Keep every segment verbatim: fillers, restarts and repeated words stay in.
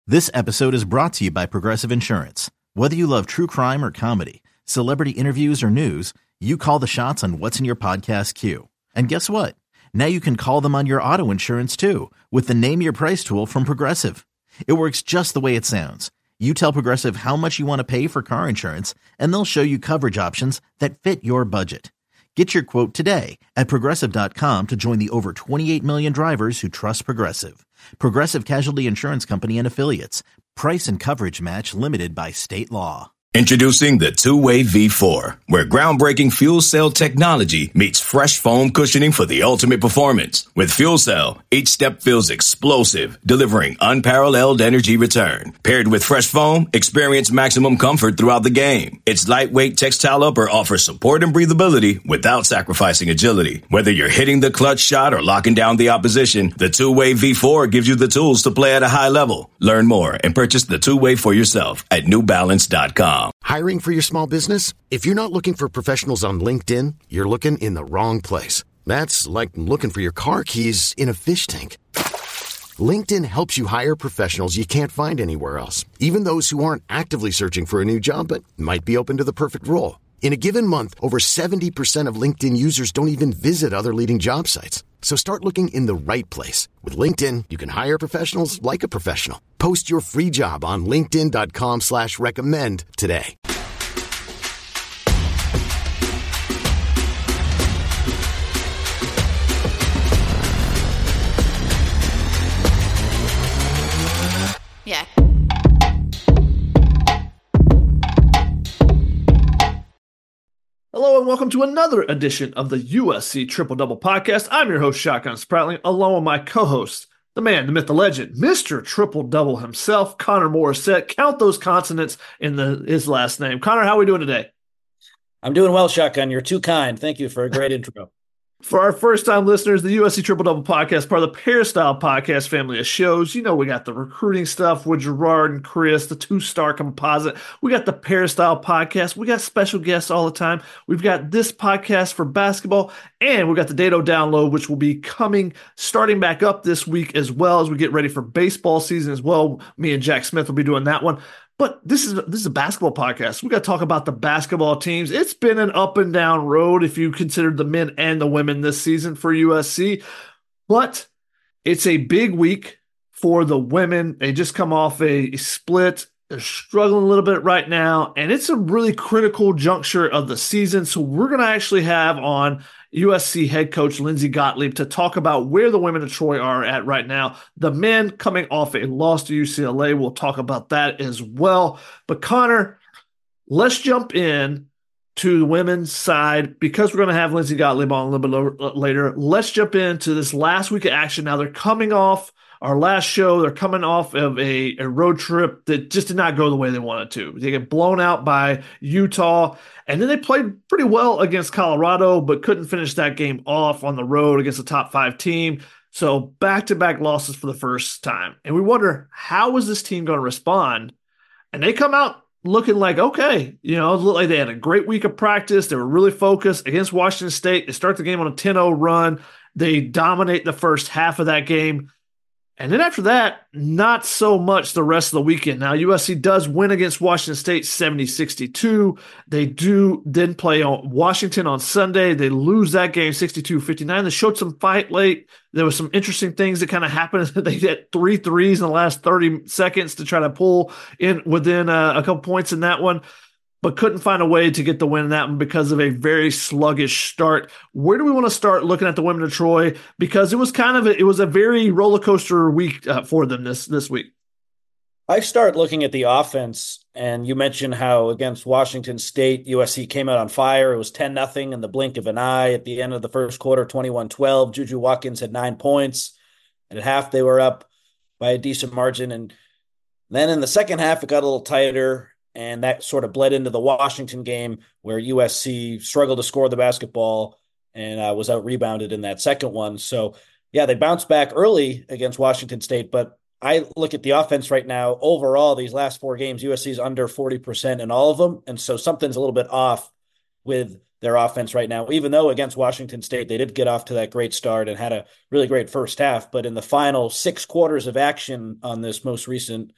This episode is brought to you by Progressive Insurance. Whether you love true crime or comedy, celebrity interviews or news, you call the shots on what's in your podcast queue. And guess what? Now you can call them on your auto insurance too with the Name Your Price tool from Progressive. It works just the way it sounds. You tell Progressive how much you want to pay for car insurance, and they'll show you coverage options that fit your budget. Get your quote today at Progressive dot com to join the over twenty-eight million drivers who trust Progressive. Progressive Casualty Insurance Company and Affiliates. Price and coverage match limited by state law. Introducing the Two-Way V four, where groundbreaking fuel cell technology meets fresh foam cushioning for the ultimate performance. With fuel cell, each step feels explosive, delivering unparalleled energy return. Paired with fresh foam, experience maximum comfort throughout the game. Its lightweight textile upper offers support and breathability without sacrificing agility. Whether you're hitting the clutch shot or locking down the opposition, the Two-Way V four gives you the tools to play at a high level. Learn more and purchase the Two-Way for yourself at new balance dot com. Hiring for your small business? If you're not looking for professionals on LinkedIn, you're looking in the wrong place. That's like looking for your car keys in a fish tank. LinkedIn helps you hire professionals you can't find anywhere else, even those who aren't actively searching for a new job but might be open to the perfect role. In a given month, over seventy percent of LinkedIn users don't even visit other leading job sites. So start looking in the right place. With LinkedIn, you can hire professionals like a professional. Post your free job on linkedin dot com slash recommend today. Yeah. Hello and welcome to another edition of the U S C Triple Double Podcast. I'm your host, Shotgun Spratling, along with my co-host, the man, the myth, the legend, Mister Triple Double himself, Connor Morissette. Count those consonants in the, his last name. Connor, how are we doing today? I'm doing well, Shotgun. You're too kind. Thank you for a great intro. For our first-time listeners, the U S C Triple Double Podcast, part of the Peristyle Podcast family of shows. You know, we got the recruiting stuff with Gerard and Chris, the two-star composite. We got the Peristyle Podcast. We got special guests all the time. We've got this podcast for basketball, and we've got the Dado Download, which will be coming, starting back up this week as well as we get ready for baseball season as well. Me and Jack Smith will be doing that one. But this is this is a basketball podcast. We got to talk about the basketball teams. It's been an up and down road if you consider the men and the women this season for U S C. But it's a big week for the women. They just come off a split. They're struggling a little bit right now, and it's a really critical juncture of the season. So we're going to actually have on U S C head coach Lindsey Gottlieb to talk about where the women of Troy are at right now. The men coming off a loss to U C L A, we'll talk about that as well. But Connor, let's jump in to the women's side because we're going to have Lindsey Gottlieb on a little bit later. Let's jump into this last week of action. Now they're coming off our last show. They're coming off of a, a road trip that just did not go the way they wanted to. They get blown out by Utah, and then they played pretty well against Colorado, but couldn't finish that game off on the road against a top five team. So back-to-back losses for the first time. And we wonder, how is this team going to respond? And they come out looking like, okay, you know, it looked like they had a great week of practice. They were really focused against Washington State. They start the game on a ten oh run. They dominate the first half of that game. And then after that, not so much the rest of the weekend. Now, U S C does win against Washington State seventy sixty-two. They do then play on Washington on Sunday. They lose that game sixty-two fifty-nine. They showed some fight late. There was some interesting things that kind of happened. They hit three threes in the last thirty seconds to try to pull in within a, a couple points in that one, but couldn't find a way to get the win in that one because of a very sluggish start. Where do we want to start looking at the women of Troy? Because it was kind of a, it was a very roller coaster week uh, for them this this week. I start looking at the offense, and you mentioned how against Washington State, U S C came out on fire. It was ten nothing in the blink of an eye at the end of the first quarter, twenty-one twelve. Juju Watkins had nine points. And at half, they were up by a decent margin. And then in the second half, it got a little tighter. And that sort of bled into the Washington game where U S C struggled to score the basketball and uh, was out-rebounded in that second one. So, yeah, they bounced back early against Washington State. But I look at the offense right now. Overall, these last four games, U S C is under forty percent in all of them. And so something's a little bit off with their offense right now, even though against Washington State, they did get off to that great start and had a really great first half. But in the final six quarters of action on this most recent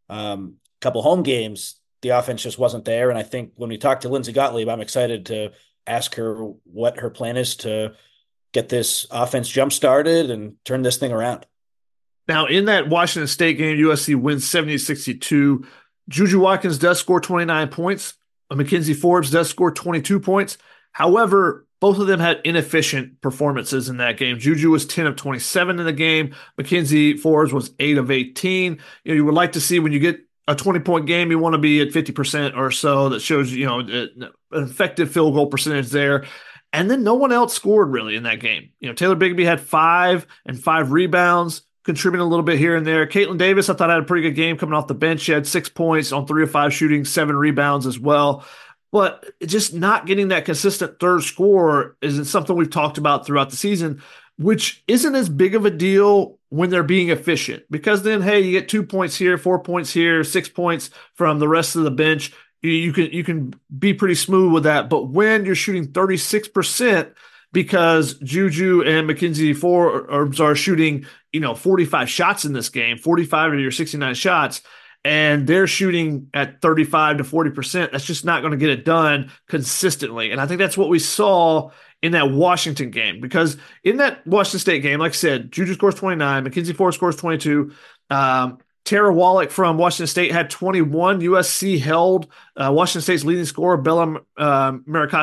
um, couple home games, the offense just wasn't there. And I think when we talk to Lindsay Gottlieb, I'm excited to ask her what her plan is to get this offense jump started and turn this thing around. Now, in that Washington State game, U S C wins seventy to sixty-two. Juju Watkins does score twenty-nine points. Mackenzie Forbes does score twenty-two points. However, both of them had inefficient performances in that game. Juju was ten of twenty-seven in the game. Mackenzie Forbes was eight of eighteen. You know, you would like to see when you get a twenty-point game, you want to be at fifty percent or so. That shows, you know, an effective field goal percentage there. And then no one else scored really in that game. You know, Taylor Bigby had five and five rebounds, contributing a little bit here and there. Caitlin Davis, I thought, had a pretty good game coming off the bench. She had six points on three of five shooting, seven rebounds as well. But just not getting that consistent third score isn't something we've talked about throughout the season, which isn't as big of a deal when they're being efficient. Because then, hey, you get two points here, four points here, six points from the rest of the bench. You, you can you can be pretty smooth with that. But when you're shooting thirty-six percent because Juju and Mackenzie Forbes are shooting, you know, forty-five shots in this game, forty-five of your sixty-nine shots, and they're shooting at thirty-five to forty percent, that's just not going to get it done consistently. And I think that's what we saw in that Washington game, because in that Washington State game, like I said, Juju scores twenty-nine, Mackenzie Forbes scores twenty-two. Um, Tara Wallach from Washington State had twenty-one. U S C held uh, Washington State's leading scorer, Bella uh,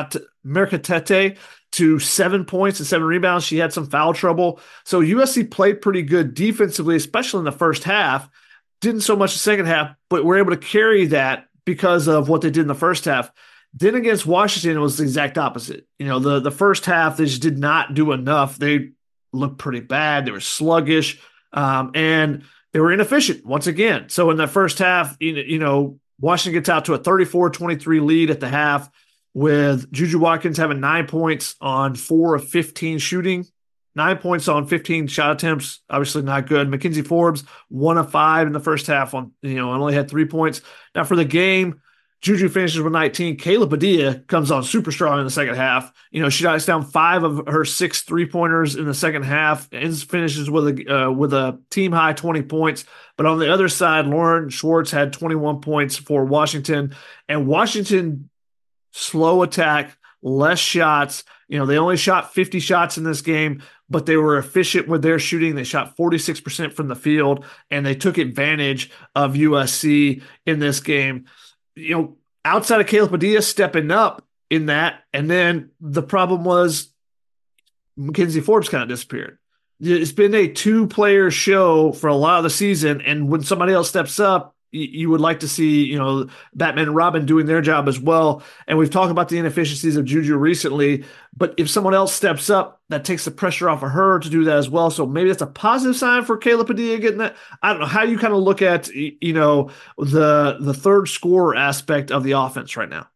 Mercatete, to seven points and seven rebounds. She had some foul trouble. So U S C played pretty good defensively, especially in the first half. Didn't so much the second half, but were able to carry that because of what they did in the first half. Then against Washington, it was the exact opposite. You know, the, the first half, they just did not do enough. They looked pretty bad. They were sluggish, um, and they were inefficient once again. So in the first half, you know, you know Washington gets out to a thirty-four twenty-three lead at the half, with Juju Watkins having nine points on four of fifteen shooting. Nine points on fifteen shot attempts, obviously not good. Mackenzie Forbes, one of five in the first half on, you know, and only had three points. Now for the game, Juju finishes with nineteen. Kayla Padilla comes on super strong in the second half. You know, she knocks down five of her six three-pointers in the second half and finishes with a uh, with a team-high twenty points. But on the other side, Lauren Schwartz had twenty-one points for Washington. And Washington, slow attack, less shots. You know, they only shot fifty shots in this game, but they were efficient with their shooting. They shot forty-six percent from the field, and they took advantage of U S C in this game. You know, outside of Caleb Padilla stepping up in that, and then the problem was Mackenzie Forbes kind of disappeared. It's been a two-player show for a lot of the season, and when somebody else steps up, you would like to see, you know, Batman and Robin doing their job as well. And we've talked about the inefficiencies of Juju recently, but if someone else steps up, that takes the pressure off of her to do that as well. So maybe that's a positive sign for Kayla Padilla getting that. I don't know how you kind of look at, you know, the the third scorer aspect of the offense right now.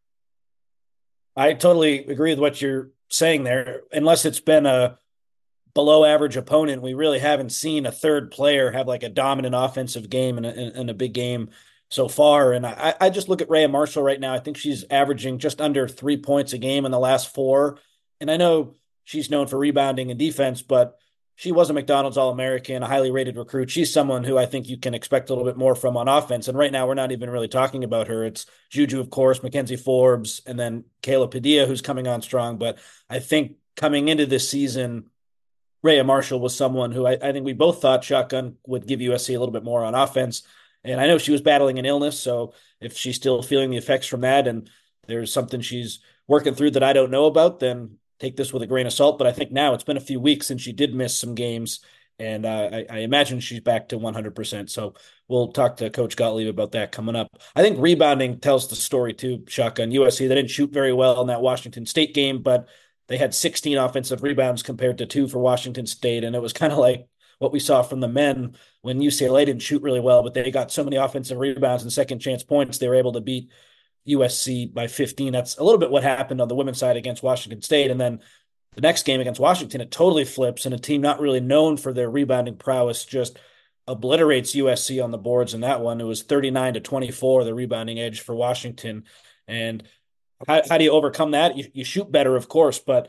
I totally agree with what you're saying there. Unless it's been a below average opponent, we really haven't seen a third player have like a dominant offensive game in a, in a big game so far. And I, I just look at Rhea Marshall right now. I think she's averaging just under three points a game in the last four. And I know she's known for rebounding and defense, but she was a McDonald's All-American, a highly rated recruit. She's someone who I think you can expect a little bit more from on offense. And right now we're not even really talking about her. It's Juju, of course, Mackenzie Forbes, and then Kayla Padilla, who's coming on strong. But I think coming into this season, Rhea Marshall was someone who I, I think we both thought Shotgun would give U S C a little bit more on offense. And I know she was battling an illness, so if she's still feeling the effects from that and there's something she's working through that I don't know about, then take this with a grain of salt. But I think now it's been a few weeks since she did miss some games, and uh, I, I imagine she's back to one hundred percent. So we'll talk to Coach Gottlieb about that coming up. I think rebounding tells the story too, Shotgun. U S C, they didn't shoot very well in that Washington State game, but they had sixteen offensive rebounds compared to two for Washington State. And it was kind of like what we saw from the men when U C L A didn't shoot really well, but they got so many offensive rebounds and second chance points, they were able to beat U S C by fifteen. That's a little bit what happened on the women's side against Washington State. And then the next game against Washington, it totally flips, and a team not really known for their rebounding prowess just obliterates U S C on the boards in that one. It was thirty-nine to twenty-four, the rebounding edge for Washington. And How, how do you overcome that? You, you shoot better, of course, but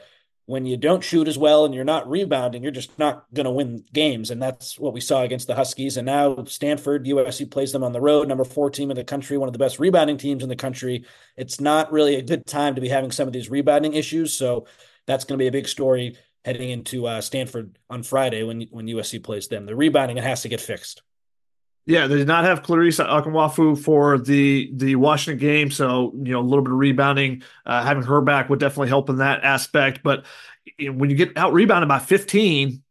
when you don't shoot as well and you're not rebounding, you're just not going to win games. And that's what we saw against the Huskies. And now Stanford, U S C plays them on the road, number four team in the country, one of the best rebounding teams in the country. It's not really a good time to be having some of these rebounding issues. So that's going to be a big story heading into uh, Stanford on Friday when, when U S C plays them. The rebounding, it has to get fixed. Yeah, they did not have Clarice Akamwafu for the the Washington game, so you know a little bit of rebounding, uh, having her back would definitely help in that aspect. But when you get out rebounded by fifteen,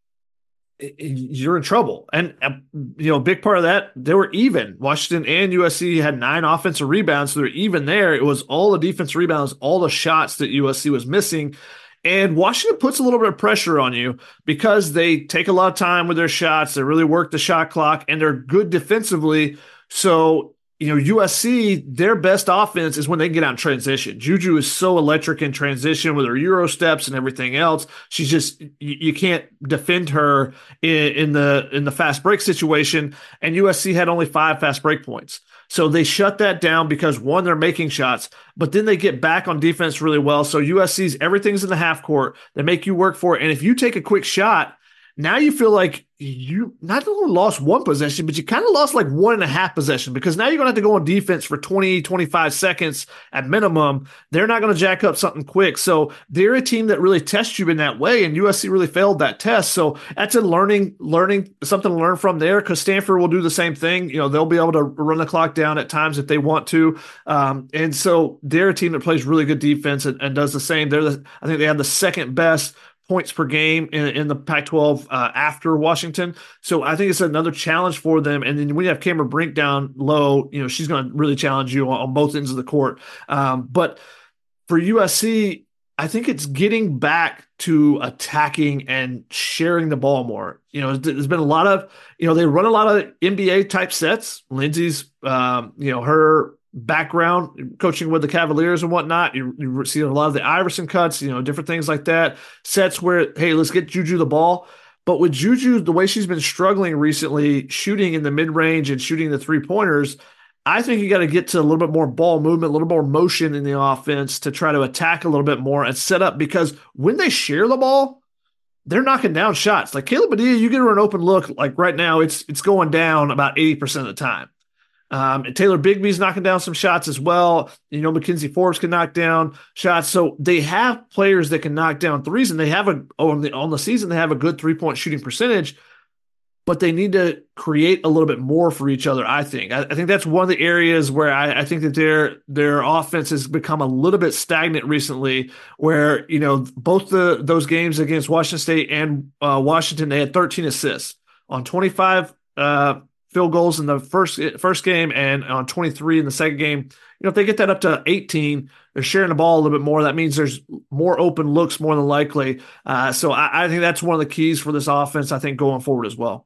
you're in trouble. And you know, a big part of that, they were even. Washington and U S C had nine offensive rebounds, so they're even there. It was all the defense rebounds, all the shots that U S C was missing. And Washington puts a little bit of pressure on you because they take a lot of time with their shots. They really work the shot clock, and they're good defensively. So, you know, U S C, their best offense is when they get out in transition. Juju is so electric in transition with her Euro steps and everything else. She's just, you, you can't defend her in, in the in the fast break situation. And U S C had only five fast break points. So they shut that down because, one, they're making shots, but then they get back on defense really well. So U S C's everything's in the half court. They make you work for it. And if you take a quick shot, now you feel like you not only lost one possession, but you kind of lost like one and a half possession because now you're going to have to go on defense for twenty, twenty-five seconds at minimum. They're not going to jack up something quick. So they're a team that really tests you in that way, and U S C really failed that test. So that's a learning, learning something to learn from there because Stanford will do the same thing. You know, they'll be able to run the clock down at times if they want to. Um, and so they're a team that plays really good defense and, and does the same. They're the, I think they have the second best points per game in, in the Pac twelve uh, after Washington. So I think it's another challenge for them. And then when you have Cameron Brink down low, you know, she's going to really challenge you on, on both ends of the court. Um, but for U S C, I think it's getting back to attacking and sharing the ball more. You know, there's been a lot of, you know, they run a lot of N B A type sets. Lindsay's, um, you know, her background coaching with the Cavaliers and whatnot. You, you see a lot of the Iverson cuts, you know, different things like that. Sets where, hey, let's get Juju the ball. But with Juju, the way she's been struggling recently, shooting in the mid-range and shooting the three-pointers, I think you got to get to a little bit more ball movement, a little more motion in the offense to try to attack a little bit more and set up, because when they share the ball, they're knocking down shots. Like Caleb Padilla, you get her an open look, like right now, it's it's going down about eighty percent of the time. Um, and Taylor Bigby's knocking down some shots as well. You know, Mackenzie Forbes can knock down shots. So they have players that can knock down threes, and they have a on the on the season they have a good three point shooting percentage. But they need to create a little bit more for each other. I think. I, I think that's one of the areas where I, I think that their their offense has become a little bit stagnant recently. Where you know both the those games against Washington State and uh, Washington, they had thirteen assists on twenty-five. Uh, field goals in the first first game and on twenty-three in the second game. You know, if they get that up to eighteen, they're sharing the ball a little bit more. That means there's more open looks more than likely. Uh, so I, I think that's one of the keys for this offense, I think, going forward as well.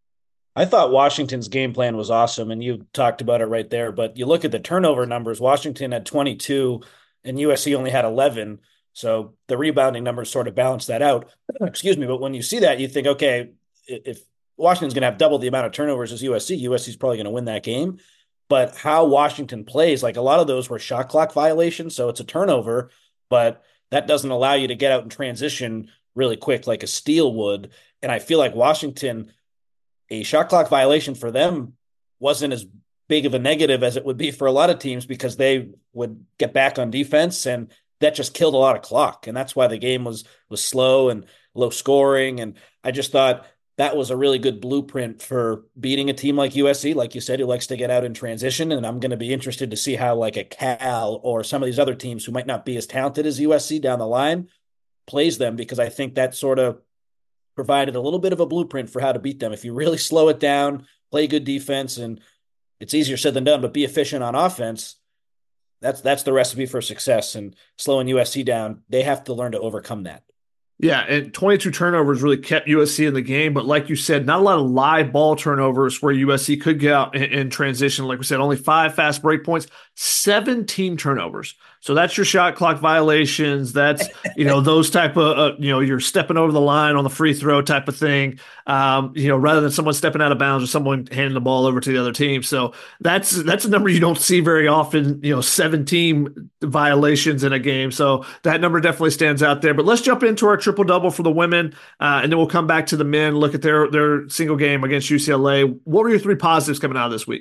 I thought Washington's game plan was awesome, and you talked about it right there. But you look at the turnover numbers, Washington had twenty-two and U S C only had eleven. So the rebounding numbers sort of balance that out. Excuse me. But when you see that, you think, okay, if Washington's going to have double the amount of turnovers as U S C, U S C is probably going to win that game. But how Washington plays, like a lot of those were shot clock violations, so it's a turnover, but that doesn't allow you to get out and transition really quick like a steal would. And I feel like Washington, a shot clock violation for them wasn't as big of a negative as it would be for a lot of teams because they would get back on defense, and that just killed a lot of clock. And that's why the game was was slow and low scoring. And I just thought that was a really good blueprint for beating a team like U S C, like you said, who likes to get out in transition. And I'm going to be interested to see how like a Cal or some of these other teams who might not be as talented as U S C down the line plays them, because I think that sort of provided a little bit of a blueprint for how to beat them. If you really slow it down, play good defense, and it's easier said than done, but be efficient on offense, that's that's the recipe for success. And slowing U S C down, they have to learn to overcome that. Yeah, and twenty-two turnovers really kept U S C in the game. But like you said, not a lot of live ball turnovers where U S C could get out in, in transition. Like we said, only five fast break points, seventeen turnovers. So that's your shot clock violations. That's, you know, those type of, uh, you know, you're stepping over the line on the free throw type of thing, um, you know, rather than someone stepping out of bounds or someone handing the ball over to the other team. So that's that's a number you don't see very often, you know, seventeen violations in a game. So that number definitely stands out there. But let's jump into our triple double for the women, uh, and then we'll come back to the men, look at their, their single game against U C L A. What were your three positives coming out of this week?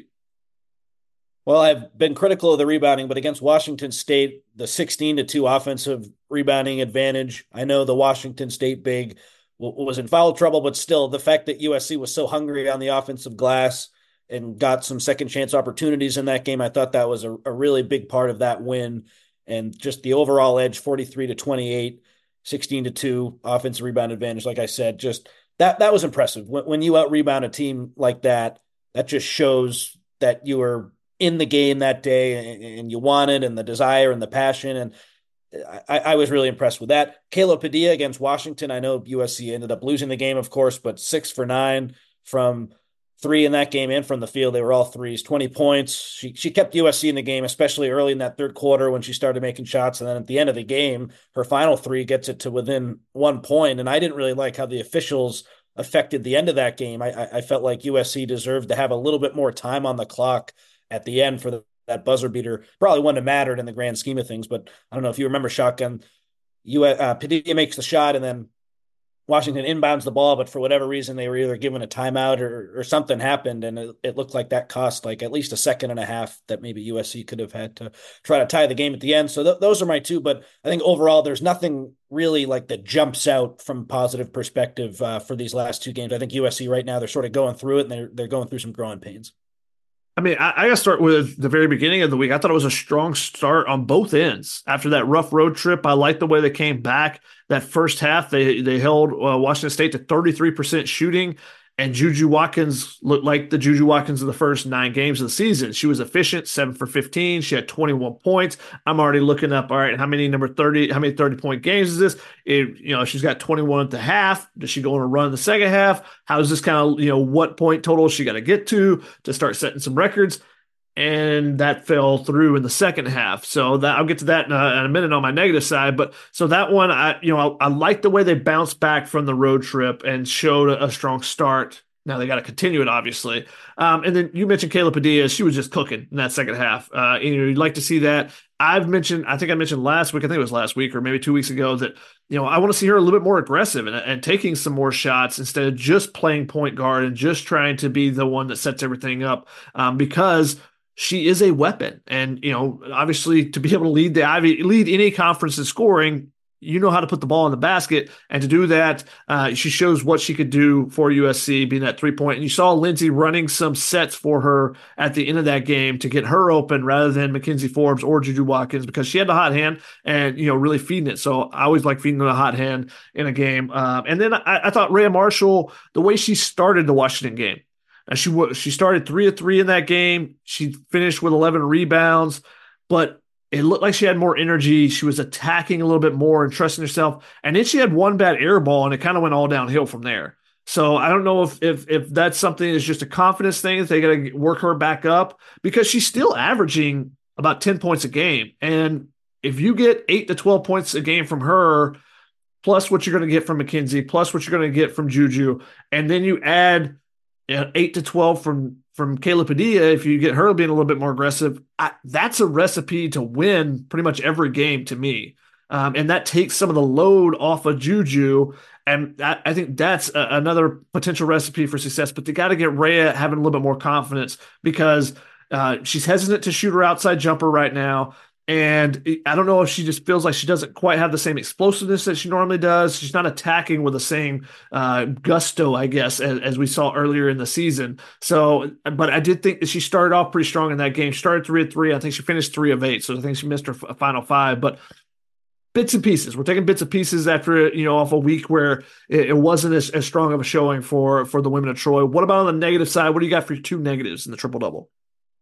Well, I've been critical of the rebounding, but against Washington State, the sixteen to two offensive rebounding advantage. I know the Washington State big was in foul trouble, but still the fact that U S C was so hungry on the offensive glass and got some second chance opportunities in that game, I thought that was a, a really big part of that win. And just the overall edge, forty-three to twenty-eight, sixteen to two offensive rebound advantage. Like I said, just that, that was impressive. When, when you out rebound a team like that, that just shows that you were in the game that day and you wanted, and the desire and the passion. And I, I was really impressed with that. Kayla Padilla against Washington. I know U S C ended up losing the game, of course, but six for nine from three in that game and from the field. They were all threes, twenty points. She she kept U S C in the game, especially early in that third quarter when she started making shots. And then at the end of the game, her final three gets it to within one point. And I didn't really like how the officials affected the end of that game. I, I felt like U S C deserved to have a little bit more time on the clock at the end for the, that buzzer beater. Probably wouldn't have mattered in the grand scheme of things, but I don't know if you remember, Shotgun. You uh, Padilla makes the shot, and then Washington inbounds the ball, but for whatever reason, they were either given a timeout or, or something happened, and it, it looked like that cost like at least a second and a half that maybe U S C could have had to try to tie the game at the end. So th- those are my two, but I think overall there's nothing really like that jumps out from a positive perspective uh, for these last two games. I think U S C right now, they're sort of going through it, and they're, they're going through some growing pains. I mean, I, I got to start with the very beginning of the week. I thought it was a strong start on both ends. After that rough road trip, I liked the way they came back. That first half, they they held uh, Washington State to thirty-three percent shooting, and Juju Watkins looked like the Juju Watkins of the first nine games of the season. She was efficient, seven for fifteen. She had twenty-one points. I'm already looking up, all right, how many number thirty, how many thirty-point games is this? It, you know, she's got twenty-one at the half. Does she go on a run in the second half? How is this kind of, you know, what point total she got to get to to start setting some records? And that fell through in the second half. So that I'll get to that in a, in a minute on my negative side. But so that one, I you know, I, I like the way they bounced back from the road trip and showed a, a strong start. Now they got to continue it, obviously. Um, and then you mentioned Kayla Padilla. She was just cooking in that second half. Uh, you know, you'd like to see that. I've mentioned, I think I mentioned last week, I think it was last week or maybe two weeks ago that, you know, I want to see her a little bit more aggressive and, and taking some more shots instead of just playing point guard and just trying to be the one that sets everything up, um, because she is a weapon. And, you know, obviously to be able to lead the Ivy, lead any conference in scoring, you know how to put the ball in the basket. And to do that, uh, she shows what she could do for U S C, being that three-point. And you saw Lindsay running some sets for her at the end of that game to get her open rather than Mackenzie Forbes or Juju Watkins, because she had the hot hand and, you know, really feeding it. So I always like feeding the hot hand in a game. Um, and then I, I thought Rhea Marshall, the way she started the Washington game, and she she started three of three in that game. She finished with eleven rebounds, but it looked like she had more energy. She was attacking a little bit more and trusting herself. And then she had one bad air ball, and it kind of went all downhill from there. So I don't know if if if that's something that's just a confidence thing, if they got to work her back up, because she's still averaging about ten points a game. And if you get eight to twelve points a game from her, plus what you're going to get from Mackenzie, plus what you're going to get from Juju, and then you add eight to twelve from, from Kayla Padilla, if you get her being a little bit more aggressive, I, that's a recipe to win pretty much every game to me. Um, and that takes some of the load off of Juju. And I, I think that's a, another potential recipe for success. But they got to get Rhea having a little bit more confidence, because uh, she's hesitant to shoot her outside jumper right now. And I don't know if she just feels like she doesn't quite have the same explosiveness that she normally does. She's not attacking with the same uh, gusto, I guess, as, as we saw earlier in the season. So, but I did think that she started off pretty strong in that game. She started three of three. I think she finished three of eight. So I think she missed her f- final five. But bits and pieces. We're taking bits and pieces after, you know, off a week where it, it wasn't as, as strong of a showing for, for the women of Troy. What about on the negative side? What do you got for your two negatives in the triple-double?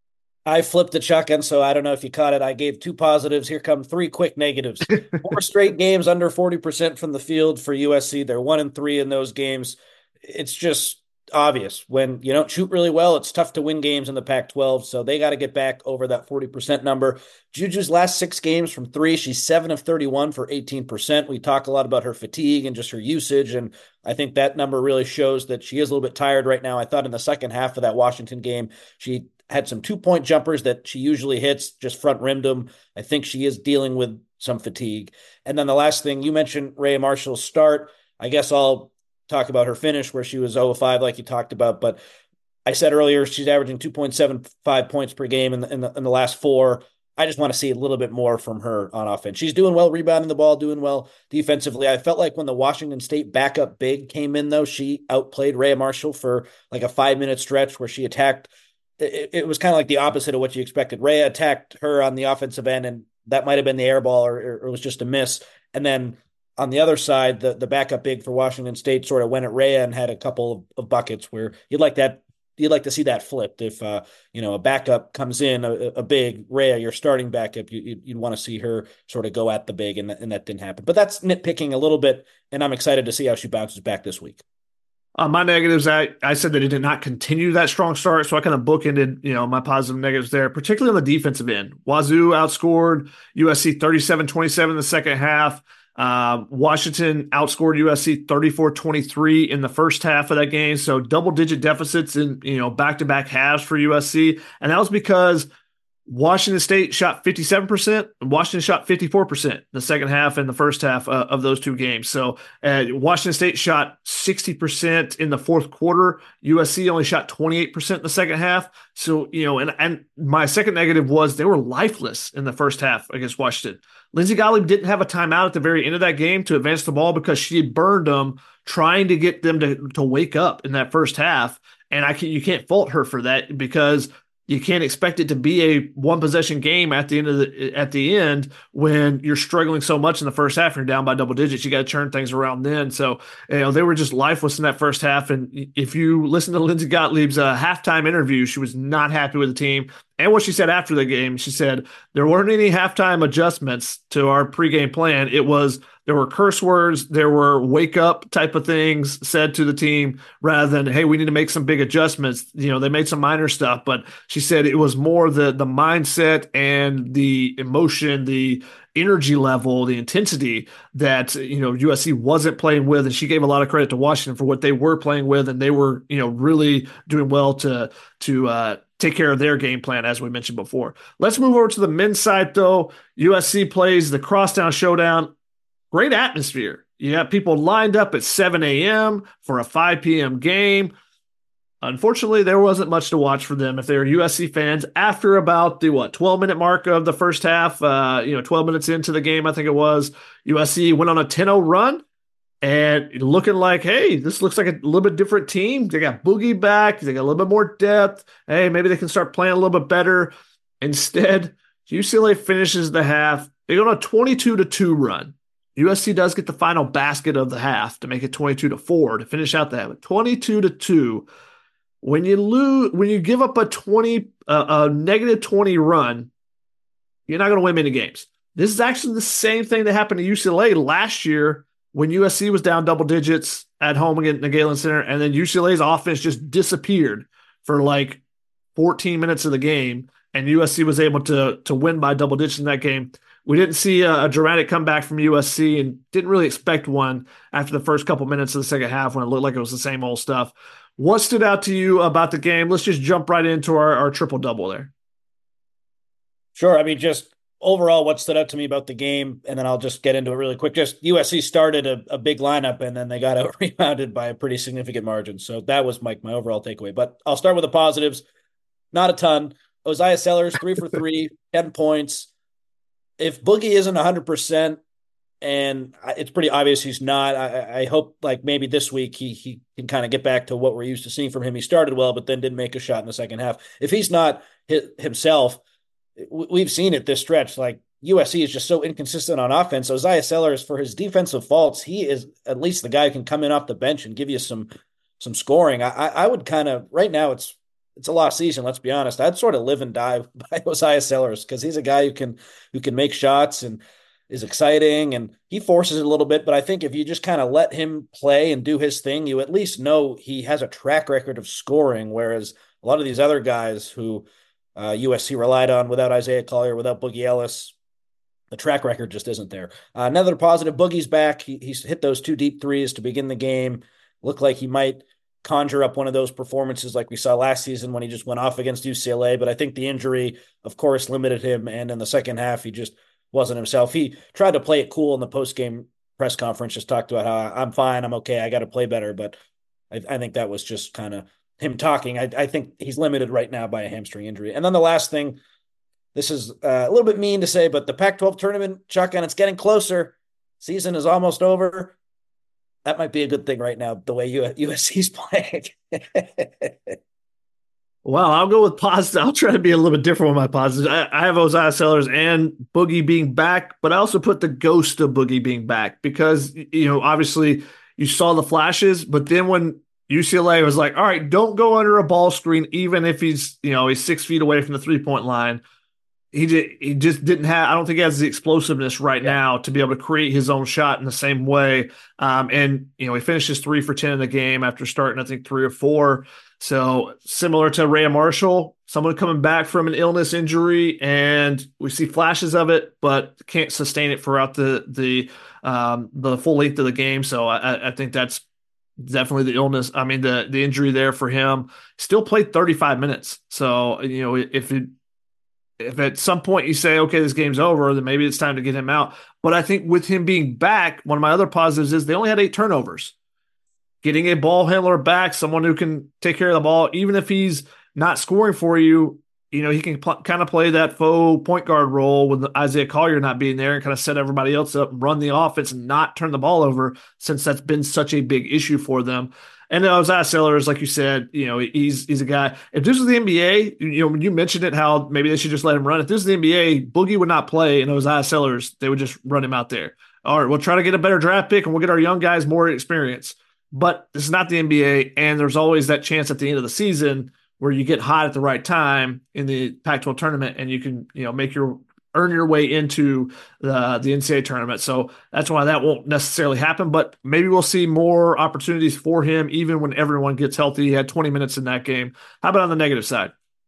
I flipped the chuck, and so I don't know if you caught it. I gave two positives. Here come three quick negatives. Four straight games under forty percent from the field for U S C. They're one and three in those games. It's just obvious. When you don't shoot really well, it's tough to win games in the Pac twelve, so they got to get back over that forty percent number. Juju's last six games from three, she's seven of thirty-one for eighteen percent. We talk a lot about her fatigue and just her usage, and I think that number really shows that she is a little bit tired right now. I thought in the second half of that Washington game, she had some two-point jumpers that she usually hits, just front rimmed them. I think she is dealing with some fatigue. And then the last thing, you mentioned Rhea Marshall's start. I guess I'll talk about her finish where she was oh of five like you talked about. But I said earlier, she's averaging two point seven five points per game in the, in the, in the last four. I just want to see a little bit more from her on offense. She's doing well rebounding the ball, doing well defensively. I felt like when the Washington State backup big came in, though, she outplayed Rhea Marshall for like a five-minute stretch where she attacked. It, it was kind of like the opposite of what you expected. Rhea attacked her on the offensive end, and that might have been the air ball or, or it was just a miss. And then on the other side, the, the backup big for Washington State sort of went at Rhea and had a couple of, of buckets where you'd like that. You'd like to see that flipped. If uh, you know a backup comes in, a, a big Rhea, your starting backup, you, you'd, you'd want to see her sort of go at the big, and, and that didn't happen. But that's nitpicking a little bit, and I'm excited to see how she bounces back this week. Uh, my negatives, I, I said that it did not continue that strong start, so I kind of bookended, you know, my positive and negatives there, particularly on the defensive end. Wazoo outscored U S C thirty-seven twenty-seven in the second half. Uh, Washington outscored U S C thirty-four twenty-three in the first half of that game, so double-digit deficits in, you know, back-to-back halves for U S C, and that was because Washington State shot fifty-seven percent, and Washington shot fifty-four percent in the second half and the first half uh, of those two games. So uh, Washington State shot sixty percent in the fourth quarter. U S C only shot twenty-eight percent in the second half. So, you know, and, and my second negative was they were lifeless in the first half against Washington. Lindsey Gottlieb didn't have a timeout at the very end of that game to advance the ball because she burned them trying to get them to, to wake up in that first half. And I can, you can't fault her for that because you can't expect it to be a one possession game at the end of the at the end when you're struggling so much in the first half and you're down by double digits. You got to turn things around then. So, you know, they were just lifeless in that first half. And if you listen to Lindsey Gottlieb's uh, halftime interview, she was not happy with the team. And what she said after the game, she said there weren't any halftime adjustments to our pregame plan. It was there were curse words, there were wake up type of things said to the team rather than, hey, we need to make some big adjustments. You know, they made some minor stuff, but she said it was more the the mindset and the emotion, the energy level, the intensity that, you know, U S C wasn't playing with. And she gave a lot of credit to Washington for what they were playing with. And they were, you know, really doing well to, to, uh, take care of their game plan, as we mentioned before. Let's move over to the men's side, though. U S C plays the Crosstown Showdown. Great atmosphere. You have people lined up at seven a.m. for a five p.m. game. Unfortunately, there wasn't much to watch for them if they were U S C fans. After about the, what, twelve-minute mark of the first half, uh, you know, twelve minutes into the game, I think it was, U S C went on a ten oh run. And looking like, hey, this looks like a little bit different team. They got Boogie back. They got a little bit more depth. Hey, maybe they can start playing a little bit better. Instead, U C L A finishes the half. They go on a twenty-two to two run. U S C does get the final basket of the half to make it twenty-two to four to finish out the half. twenty-two to two. When you lose, when you give up a twenty, uh, a negative twenty run, you're not going to win many games. This is actually the same thing that happened to U C L A last year when U S C was down double digits at home against the Galen Center, and then U C L A's offense just disappeared for like fourteen minutes of the game, and U S C was able to, to win by double digits in that game. We didn't see a, a dramatic comeback from U S C and didn't really expect one after the first couple minutes of the second half when it looked like it was the same old stuff. What stood out to you about the game? Let's just jump right into our, our triple-double there. Sure. I mean, just overall, what stood out to me about the game, and then I'll just get into it really quick. Just U S C started a, a big lineup, and then they got out rebounded by a pretty significant margin. So that was my, my overall takeaway. But I'll start with the positives. Not a ton. Isaiah Sellers, three for three, ten points. If Boogie isn't one hundred percent, and it's pretty obvious he's not, I, I hope like maybe this week he he can kind of get back to what we're used to seeing from him. He started well, but then didn't make a shot in the second half. If he's not himself, we've seen it this stretch. Like U S C is just so inconsistent on offense. So Isaiah Sellers, for his defensive faults, he is at least the guy who can come in off the bench and give you some some scoring. I, I would kind of right now it's it's a lost season, let's be honest. I'd sort of live and die by Josiah Sellers because he's a guy who can who can make shots and is exciting, and he forces it a little bit. But I think if you just kind of let him play and do his thing, you at least know he has a track record of scoring, whereas a lot of these other guys who uh, U S C relied on without Isaiah Collier, without Boogie Ellis, the track record just isn't there. Uh, another positive, Boogie's back. He, he's hit those two deep threes to begin the game. Looked like he might conjure up one of those performances like we saw last season when he just went off against U C L A. But I think the injury, of course, limited him. And in the second half, he just wasn't himself. He tried to play it cool in the post-game press conference, just talked about how I'm fine, I'm okay, I got to play better. But I, I think that was just kind of him talking. I, I think he's limited right now by a hamstring injury. And then the last thing, this is uh, a little bit mean to say, but the Pac twelve tournament, Chuck, and it's getting closer. Season is almost over. That might be a good thing right now, the way U S C's playing. Well, I'll go with positive. I'll try to be a little bit different with my positives. I, I have Josiah Sellers and Boogie being back, but I also put the ghost of Boogie being back because, you know, obviously you saw the flashes, but then when U C L A was like, all right, don't go under a ball screen, even if he's, you know, he's six feet away from the three-point line. He just, he just didn't have – I don't think he has the explosiveness right yeah. now to be able to create his own shot in the same way. Um, and, you know, he finishes three for ten in the game after starting, I think, three or four. So similar to Ray Marshall, someone coming back from an illness injury, and we see flashes of it, but can't sustain it throughout the the um, the full length of the game. So I, I think that's definitely the illness. I mean, the the injury there for him. Still played thirty-five minutes. So, you know, if it – if at some point you say, okay, this game's over, then maybe it's time to get him out. But I think with him being back, one of my other positives is they only had eight turnovers. Getting a ball handler back, someone who can take care of the ball, even if he's not scoring for you, you know, he can pl- kind of play that faux point guard role with Isaiah Collier not being there and kind of set everybody else up, run the offense, and not turn the ball over, since that's been such a big issue for them. And then Isaiah Sellers, like you said, you know, he's he's a guy. If this was the N B A, you know, when you mentioned it, how maybe they should just let him run. If this was the N B A, Boogie would not play, and Isaiah Sellers, they would just run him out there. All right, we'll try to get a better draft pick, and we'll get our young guys more experience. But this is not the N B A, and there's always that chance at the end of the season where you get hot at the right time in the Pac twelve tournament, and you can, you know, make your earn your way into the, the N C double A tournament. So that's why that won't necessarily happen, but maybe we'll see more opportunities for him even when everyone gets healthy. He had twenty minutes in that game. How about on the negative side?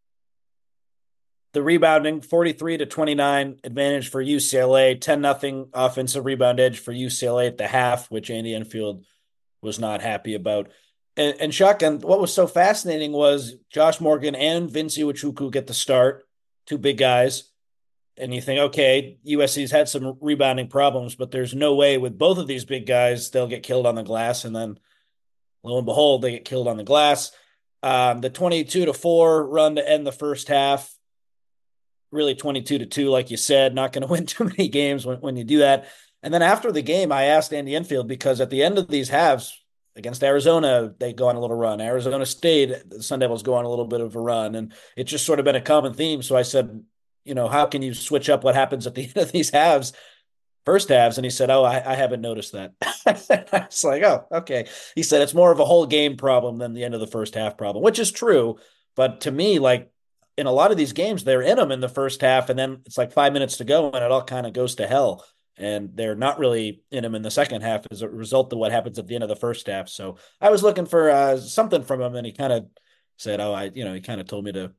The rebounding, forty-three to twenty-nine advantage for U C L A, ten nothing offensive rebound edge for U C L A at the half, which Andy Enfield was not happy about. And, and shotgun, what was so fascinating was Josh Morgan and Vince Iwuchukwu get the start, two big guys. And you think, okay, U S C's had some rebounding problems, but there's no way with both of these big guys they'll get killed on the glass. And then, lo and behold, they get killed on the glass. Um, the twenty-two to four run to end the first half, really twenty-two to two, like you said, not going to win too many games when, when you do that. And then after the game, I asked Andy Enfield, because at the end of these halves against Arizona, they go on a little run. Arizona State, the Sun Devils go on a little bit of a run. And it's just sort of been a common theme. So I said, you know, how can you switch up what happens at the end of these halves, first halves? And he said, oh, I, I haven't noticed that. I was like, oh, okay. He said, it's more of a whole game problem than the end of the first half problem, which is true. But to me, like in a lot of these games, they're in them in the first half, and then it's like five minutes to go and it all kind of goes to hell. And they're not really in them in the second half as a result of what happens at the end of the first half. So I was looking for uh, something from him, and he kind of said, oh, I, you know, he kind of told me to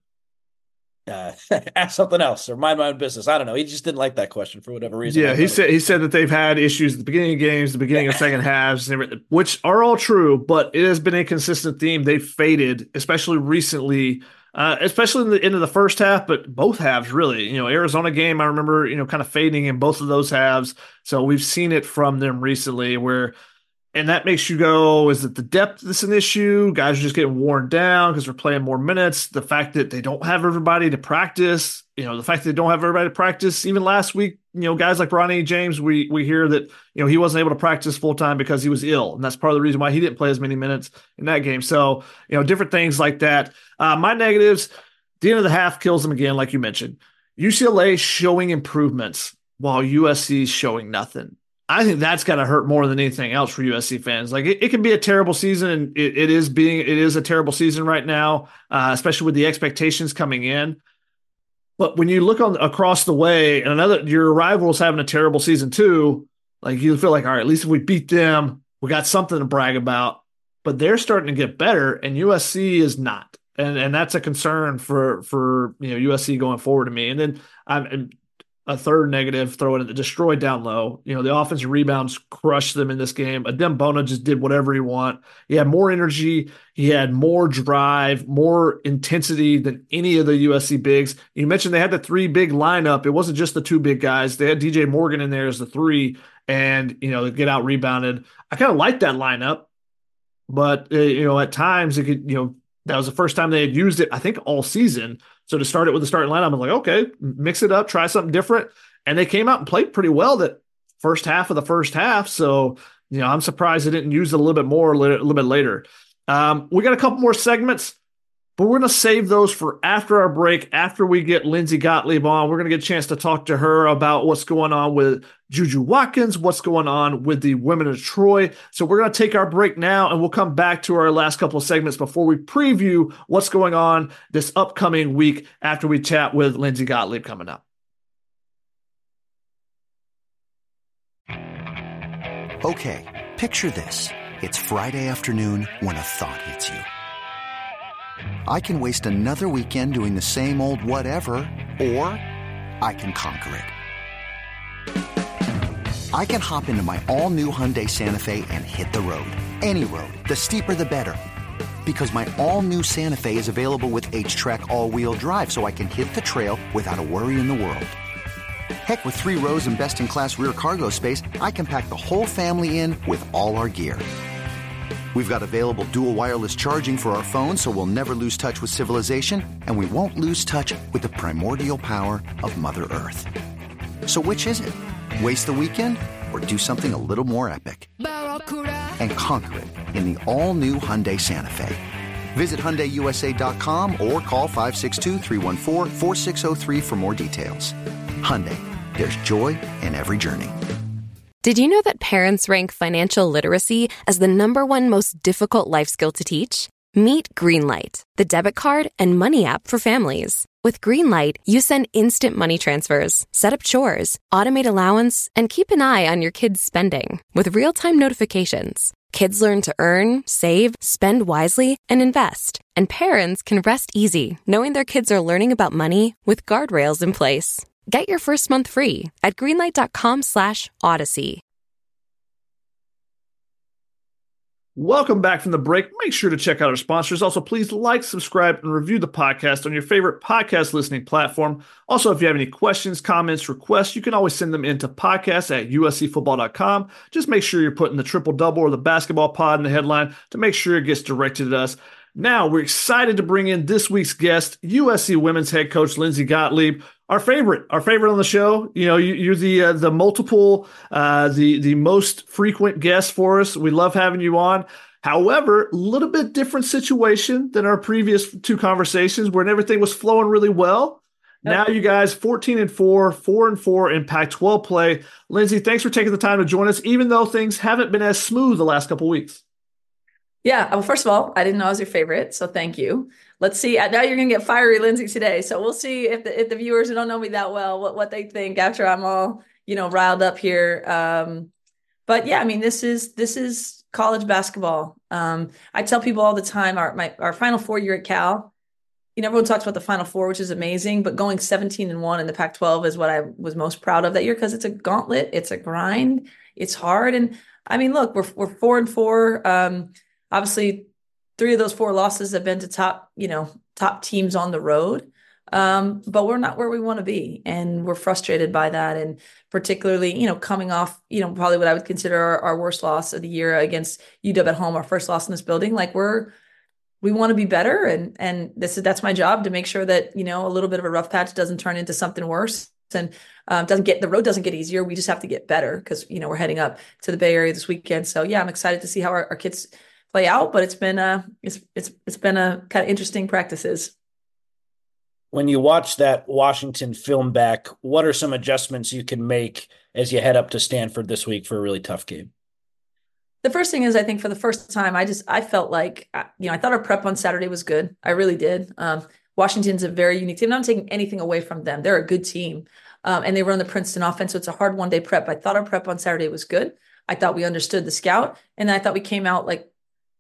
Uh, ask something else or mind my own business. I don't know. He just didn't like that question for whatever reason. Yeah, he said he said that they've had issues at the beginning of games, the beginning of second halves, which are all true, but it has been a consistent theme. They've faded, especially recently, uh, especially in the end of the first half, but both halves really. You know, Arizona game, I remember, you know, kind of fading in both of those halves. So we've seen it from them recently where. And that makes you go, is it the depth that's an issue? Guys are just getting worn down because they're playing more minutes. The fact that they don't have everybody to practice, you know, the fact that they don't have everybody to practice. Even last week, you know, guys like Ronnie James, we we hear that, you know, he wasn't able to practice full time because he was ill. And that's part of the reason why he didn't play as many minutes in that game. So, you know, different things like that. Uh, my negatives, the end of the half kills them again, like you mentioned. U C L A showing improvements while U S C is showing nothing. I think that's got to hurt more than anything else for U S C fans. Like it, it can be a terrible season, and it, it is being it is a terrible season right now, uh, especially with the expectations coming in. But when you look on across the way, and another your rival's having a terrible season too, like you feel like, all right, at least if we beat them, we got something to brag about. But they're starting to get better, and U S C is not, and and that's a concern for for you know U S C going forward to me. And then I'm. A third negative, throw it in the destroyed down low. You know, the offensive rebounds crushed them in this game. Adem Bona just did whatever he want. He had more energy. He had more drive, more intensity than any of the U S C bigs. You mentioned they had the three big lineup. It wasn't just the two big guys. They had D J Morgan in there as the three, and, you know, they get out rebounded. I kind of like that lineup, but, uh, you know, at times it could, you know, that was the first time they had used it, I think, all season. So to start it with the starting lineup, I'm like, okay, mix it up, try something different. And they came out and played pretty well that first half of the first half. So, you know, I'm surprised they didn't use it a little bit more a little, a little bit later. Um, we got a couple more segments, but we're going to save those for after our break, after we get Lindsay Gottlieb on. We're going to get a chance to talk to her about what's going on with Juju Watkins, what's going on with the women of Troy. So we're going to take our break now, and we'll come back to our last couple of segments before we preview what's going on this upcoming week after we chat with Lindsay Gottlieb coming up. Okay, picture this. It's Friday afternoon when a thought hits you. I can waste another weekend doing the same old whatever, or I can conquer it. I can hop into my all-new Hyundai Santa Fe and hit the road. Any road. The steeper, the better. Because my all-new Santa Fe is available with H-Track all-wheel drive, so I can hit the trail without a worry in the world. Heck, with three rows and best-in-class rear cargo space, I can pack the whole family in with all our gear. We've got available dual wireless charging for our phones, so we'll never lose touch with civilization, and we won't lose touch with the primordial power of Mother Earth. So which is it? Waste the weekend or do something a little more epic? And conquer it in the all-new Hyundai Santa Fe. Visit Hyundai U S A dot com or call five six two, three one four, four six zero three for more details. Hyundai, there's joy in every journey. Did you know that parents rank financial literacy as the number one most difficult life skill to teach? Meet Greenlight, the debit card and money app for families. With Greenlight, you send instant money transfers, set up chores, automate allowance, and keep an eye on your kids' spending with real-time notifications. Kids learn to earn, save, spend wisely, and invest. And parents can rest easy knowing their kids are learning about money with guardrails in place. Get your first month free at greenlight.com slash odyssey. Welcome back from the break. Make sure to check out our sponsors. Also, please like, subscribe, and review the podcast on your favorite podcast listening platform. Also, if you have any questions, comments, requests, you can always send them into podcast at U S C football dot com. Just make sure you're putting the triple double or the basketball pod in the headline to make sure it gets directed at us. Now, we're excited to bring in this week's guest, U S C women's head coach Lindsay Gottlieb. Our favorite, our favorite on the show. You know, you, you're the uh, the multiple, uh, the the most frequent guest for us. We love having you on. However, a little bit different situation than our previous two conversations, where everything was flowing really well. Now you guys, fourteen and four, four and four in Pac twelve play. Lindsay, thanks for taking the time to join us, even though things haven't been as smooth the last couple of weeks. Yeah. Well, first of all, I didn't know I was your favorite, so thank you. Let's see. Now you're going to get fiery, Lindsay, today. So we'll see if the, if the viewers who don't know me that well, what, what they think after I'm all, you know, riled up here. Um, but yeah, I mean, this is, this is college basketball. Um, I tell people all the time, our, my, our Final Four year at Cal, you know, everyone talks about the Final Four, which is amazing, but going seventeen and one in the Pac twelve is what I was most proud of that year, because it's a gauntlet. It's a grind. It's hard. And I mean, look, we're, we're four and four. Um, obviously three of those four losses have been to top, you know, top teams on the road. Um, but we're not where we want to be. And we're frustrated by that. And particularly, you know, coming off, you know, probably what I would consider our, our worst loss of the year against U W at home, our first loss in this building. Like we're, we want to be better. And, and this is, that's my job, to make sure that, you know, a little bit of a rough patch doesn't turn into something worse. And um, doesn't get, the road doesn't get easier. We just have to get better, because, you know, we're heading up to the Bay Area this weekend. So yeah, I'm excited to see how our, our kids play out, but it's been a, it's, it's, it's been a kind of interesting practices. When you watch that Washington film back, what are some adjustments you can make as you head up to Stanford this week for a really tough game? The first thing is, I think for the first time, I just, I felt like, you know, I thought our prep on Saturday was good. I really did. Um, Washington's a very unique team. I'm not taking anything away from them. They're a good team. Um, and they run the Princeton offense. So it's a hard one day prep. I thought our prep on Saturday was good. I thought we understood the scout. And I thought we came out like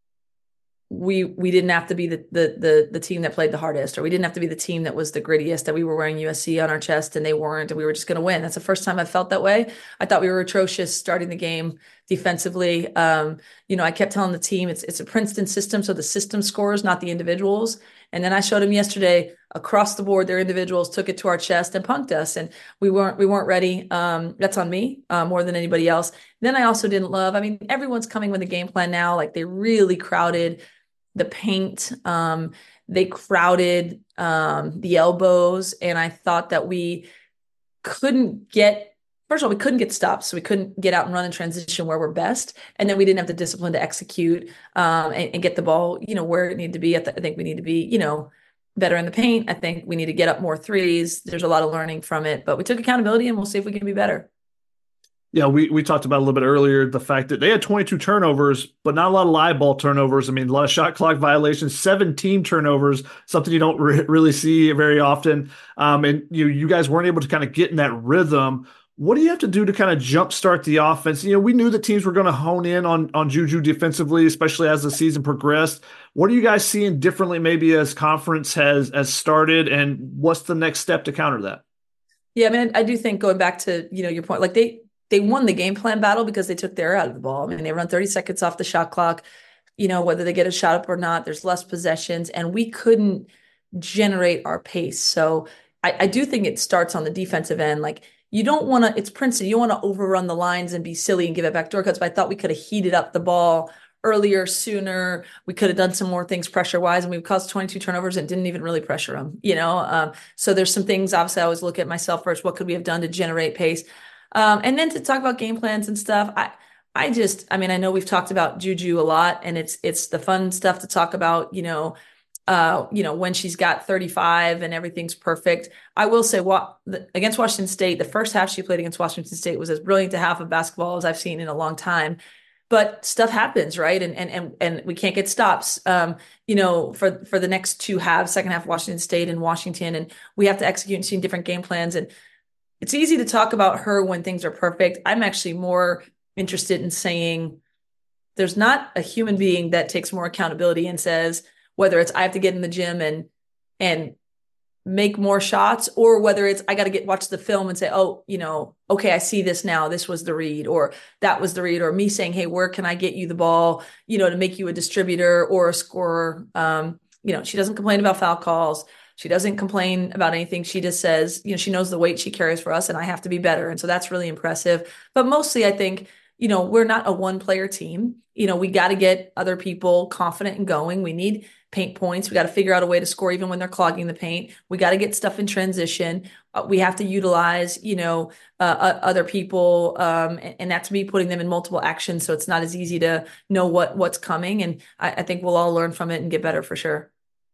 we we didn't have to be the, the the the team that played the hardest, or we didn't have to be the team that was the grittiest, that we were wearing U S C on our chest and they weren't, and we were just going to win. That's the first time I felt that way. I thought we were atrocious starting the game defensively. Um, you know, I kept telling the team it's it's a Princeton system, so the system scores, not the individuals. And then I showed them yesterday across the board, their individuals took it to our chest and punked us, and we weren't we weren't ready. Um, that's on me uh, more than anybody else. Then I also didn't love. I mean, everyone's coming with a game plan now. Like, they really crowded the paint. Um, they crowded um, the elbows. And I thought that we couldn't get, first of all, we couldn't get stops. So we couldn't get out and run in transition where we're best. And then we didn't have the discipline to execute um, and, and get the ball, you know, where it needed to be. I, th- I think we need to be, you know, better in the paint. I think we need to get up more threes. There's a lot of learning from it, but we took accountability and we'll see if we can be better. Yeah, we, we talked about a little bit earlier the fact that they had twenty-two turnovers, but not a lot of live ball turnovers. I mean, a lot of shot clock violations, seventeen turnovers, something you don't re- really see very often. Um, and you you guys weren't able to kind of get in that rhythm. What do you have to do to kind of jumpstart the offense? You know, we knew that teams were going to hone in on on Juju defensively, especially as the season progressed. What are you guys seeing differently maybe as conference has has started, and what's the next step to counter that? Yeah, I mean, I do think going back to, you know, your point, like they They won the game plan battle because they took their out of the ball. I mean, they run thirty seconds off the shot clock, you know, whether they get a shot up or not, there's less possessions, and we couldn't generate our pace. So I, I do think it starts on the defensive end. Like, you don't want to, it's Princeton, you don't want to overrun the lines and be silly and give it backdoor cuts, but I thought we could have heated up the ball earlier, sooner. We could have done some more things pressure wise, and we've caused twenty-two turnovers and didn't even really pressure them, you know? Um, so there's some things, obviously I always look at myself first. What could we have done to generate pace? Um, and then to talk about game plans and stuff, I, I just, I mean, I know we've talked about Juju a lot, and it's, it's the fun stuff to talk about, you know, uh, you know, when she's got thirty-five and everything's perfect. I will say, what against Washington State, the first half she played against Washington State was as brilliant a half of basketball as I've seen in a long time. But stuff happens, right? And and and and we can't get stops. Um, you know, for for the next two halves, second half Washington State and Washington, and we have to execute and see different game plans. And it's easy to talk about her when things are perfect. I'm actually more interested in saying there's not a human being that takes more accountability and says, whether it's I have to get in the gym and and make more shots, or whether it's I got to get watch the film and say, oh, you know, okay, I see this now. This was the read, or that was the read, or me saying, hey, where can I get you the ball, you know, to make you a distributor or a scorer. Um, you know, she doesn't complain about foul calls. She doesn't complain about anything. She just says, you know, she knows the weight she carries for us, and I have to be better. And so that's really impressive. But mostly I think, you know, we're not a one player team. You know, we got to get other people confident and going. We need paint points. We got to figure out a way to score even when they're clogging the paint. We got to get stuff in transition. Uh, we have to utilize, you know, uh, uh, other people. Um, and, and that's me putting them in multiple actions. So it's not as easy to know what what's coming. And I, I think we'll all learn from it and get better for sure.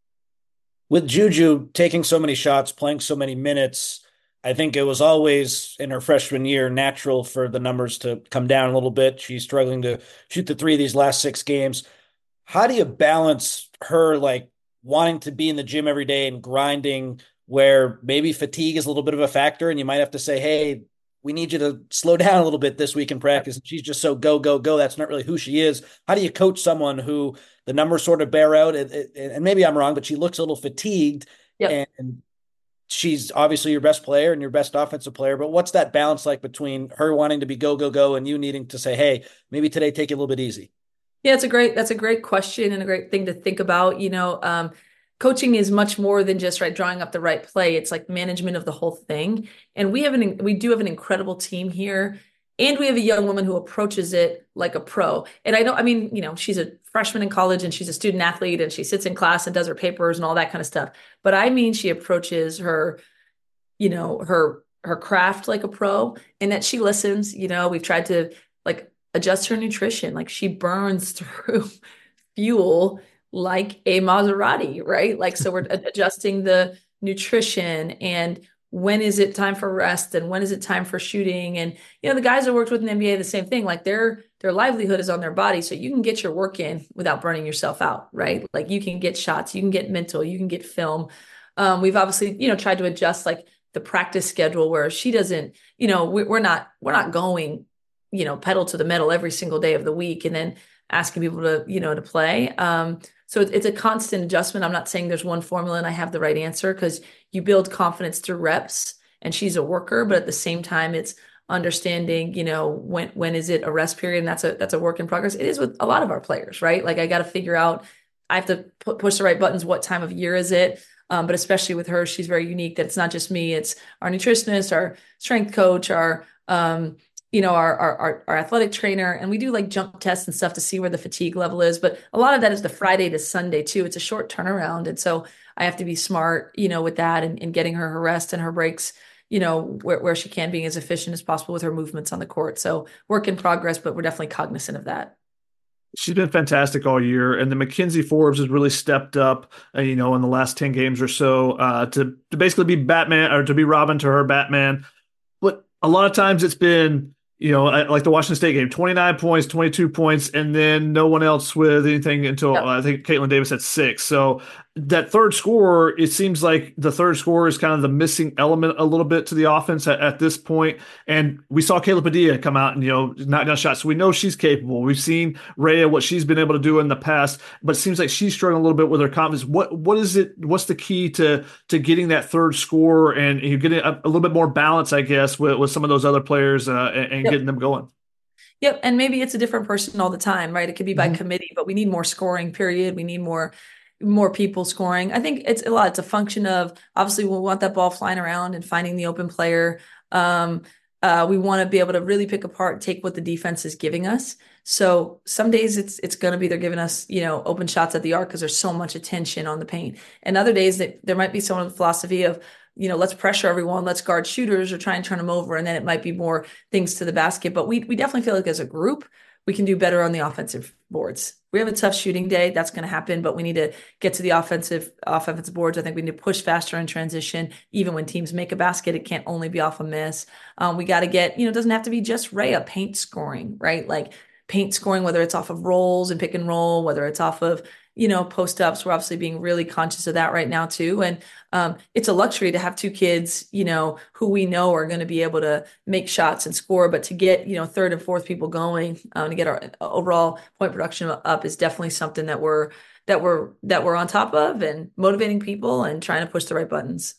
With Juju taking so many shots, playing so many minutes, I think it was always in her freshman year natural for the numbers to come down a little bit. She's struggling to shoot the three these last six games. How do you balance her like wanting to be in the gym every day and grinding, where maybe fatigue is a little bit of a factor and you might have to say, hey, we need you to slow down a little bit this week in practice. She's just so go, go, go. That's not really who she is. How do you coach someone who the numbers sort of bear out? And, and maybe I'm wrong, but she looks a little fatigued. Yep. And she's obviously your best player and your best offensive player. But what's that balance like between her wanting to be go, go, go and you needing to say, hey, maybe today take it a little bit easy? Yeah, it's a great, that's a great question and a great thing to think about. You know, um, coaching is much more than just right drawing up the right play. It's like management of the whole thing. And we have an we do have an incredible team here, and we have a young woman who approaches it like a pro. And I don't, I mean, you know, she's a freshman in college and she's a student athlete and she sits in class and does her papers and all that kind of stuff. But I mean, she approaches her, you know, her her craft like a pro, and that she listens. You know, we've tried to like adjust her nutrition. Like, she burns through fuel like a Maserati, right? Like, so we're adjusting the nutrition and when is it time for rest and when is it time for shooting. And, you know, the guys that worked with an N B A, the same thing, like their, their livelihood is on their body. So you can get your work in without burning yourself out, right? Like you can get shots, you can get mental, you can get film. Um, we've obviously, you know, tried to adjust like the practice schedule where she doesn't, you know, we, we're not, we're not going, you know, pedal to the metal every single day of the week and then asking people to, you know, to play. Um, so it's, it's a constant adjustment. I'm not saying there's one formula and I have the right answer, because you build confidence through reps and she's a worker, but at the same time, it's understanding, you know, when, when is it a rest period? And that's a, that's a work in progress. It is with a lot of our players, right? Like I got to figure out, I have to pu- push the right buttons. What time of year is it? Um, but especially with her, she's very unique that it's not just me, it's our nutritionist, our strength coach, our, um, you know, our, our, our athletic trainer. And we do like jump tests and stuff to see where the fatigue level is. But a lot of that is the Friday to Sunday too. It's a short turnaround. And so I have to be smart, you know, with that and, and getting her her rest and her breaks, you know, where, where she can, being as efficient as possible with her movements on the court. So work in progress, but we're definitely cognizant of that. She's been fantastic all year, and the Mackenzie Forbes has really stepped up, uh, you know, in the last ten games or so, uh, to to basically be Batman, or to be Robin to her Batman. But a lot of times it's been, you know, like the Washington State game, twenty-nine points, twenty-two points, and then no one else with anything until yep. uh, I think Caitlin Davis had six. So that third scorer, it seems like the third scorer is kind of the missing element a little bit to the offense at, at this point. And we saw Kayla Padilla come out and, you know, knock down shots. So we know she's capable. We've seen Rhea, what she's been able to do in the past, but it seems like she's struggling a little bit with her confidence. What What is it? What's the key to to getting that third scorer and you getting a, a little bit more balance, I guess, with, with some of those other players uh, and, and yep. getting them going? Yep. And maybe it's a different person all the time, right? It could be by mm-hmm. committee, but we need more scoring, period. We need more more people scoring. I think it's a lot. It's a function of, obviously we want that ball flying around and finding the open player. Um, uh, we want to be able to really pick apart, take what the defense is giving us. So some days it's it's going to be they're giving us, you know, open shots at the arc because there's so much attention on the paint. And other days that there might be someone with the philosophy of, you know, let's pressure everyone, let's guard shooters or try and turn them over. And then it might be more things to the basket. But we we definitely feel like as a group, we can do better on the offensive boards. We have a tough shooting day. That's going to happen, but we need to get to the offensive offensive boards. I think we need to push faster in transition. Even when teams make a basket, it can't only be off a miss. Um, we got to get, you know, it doesn't have to be just Rhea paint scoring, right? Like paint scoring, whether it's off of rolls and pick and roll, whether it's off of, you know, post ups. We're obviously being really conscious of that right now too. And um, it's a luxury to have two kids, you know, who we know are going to be able to make shots and score, but to get, you know, third and fourth people going, um, to get our overall point production up is definitely something that we're, that we're, that we're on top of and motivating people and trying to push the right buttons.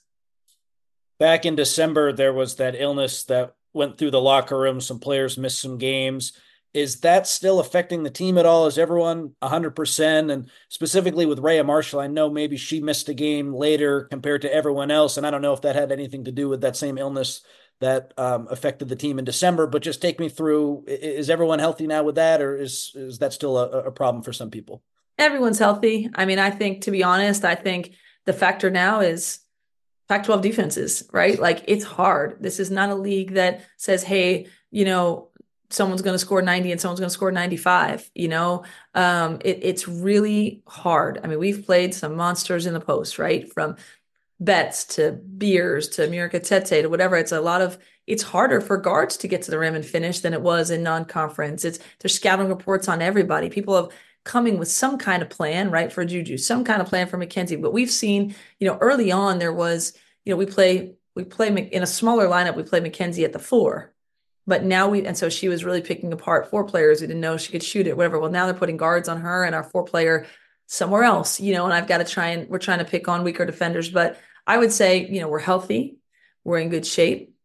Back in December, there was that illness that went through the locker room. Some players missed some games. Is that still affecting the team at all? Is everyone one hundred percent? And specifically with Rhea Marshall, I know maybe she missed a game later compared to everyone else. And I don't know if that had anything to do with that same illness that um, affected the team in December, but just take me through, is everyone healthy now with that? Or is, is that still a, a problem for some people? Everyone's healthy. I mean, I think, to be honest, I think the factor now is Pac twelve defenses, right? Like it's hard. This is not a league that says, hey, you know, someone's going to score ninety and someone's going to score ninety-five, you know, um, it, it's really hard. I mean, we've played some monsters in the post, right? From Betts to Beers to Murica Tete to whatever. It's a lot of, it's harder for guards to get to the rim and finish than it was in non-conference. It's, there's scouting reports on everybody. People have coming with some kind of plan, right? For Juju, some kind of plan for Mackenzie. But we've seen, you know, early on there was, you know, we play, we play in a smaller lineup, we play Mackenzie at the four. But now we, and so she was really picking apart four players who didn't know she could shoot it, whatever. Well, now they're putting guards on her and our four player somewhere else, you know, and I've got to try and we're trying to pick on weaker defenders. But I would say, you know, we're healthy. We're in good shape.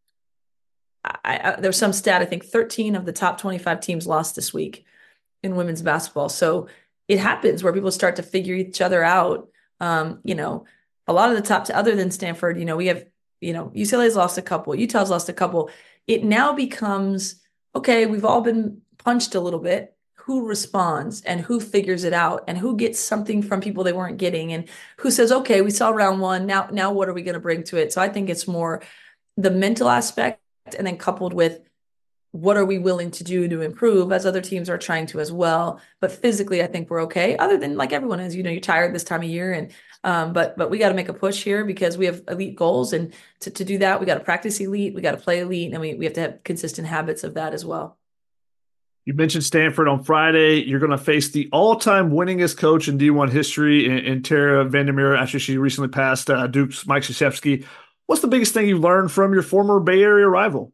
I, I, there's some stat, I think thirteen of the top twenty-five teams lost this week in women's basketball. So it happens where people start to figure each other out. Um, you know, a lot of the top, other than Stanford, you know, we have, you know, U C L A's lost a couple, Utah's lost a couple. It now becomes, okay, we've all been punched a little bit. Who responds and who figures it out and who gets something from people they weren't getting and who says, okay, we saw round one. Now, now what are we going to bring to it? So I think it's more the mental aspect and then coupled with what are we willing to do to improve, as other teams are trying to as well. But physically, I think we're okay, other than like everyone is, you know, you're tired this time of year. And um, but but we got to make a push here because we have elite goals. And to, to do that, we got to practice elite, we got to play elite, and we, we have to have consistent habits of that as well. You mentioned Stanford on Friday. You're going to face the all-time winningest coach in D one history in, in Tara Vandermeer after she recently passed uh, Duke's Mike Krzyzewski. What's the biggest thing you learned from your former Bay Area rival?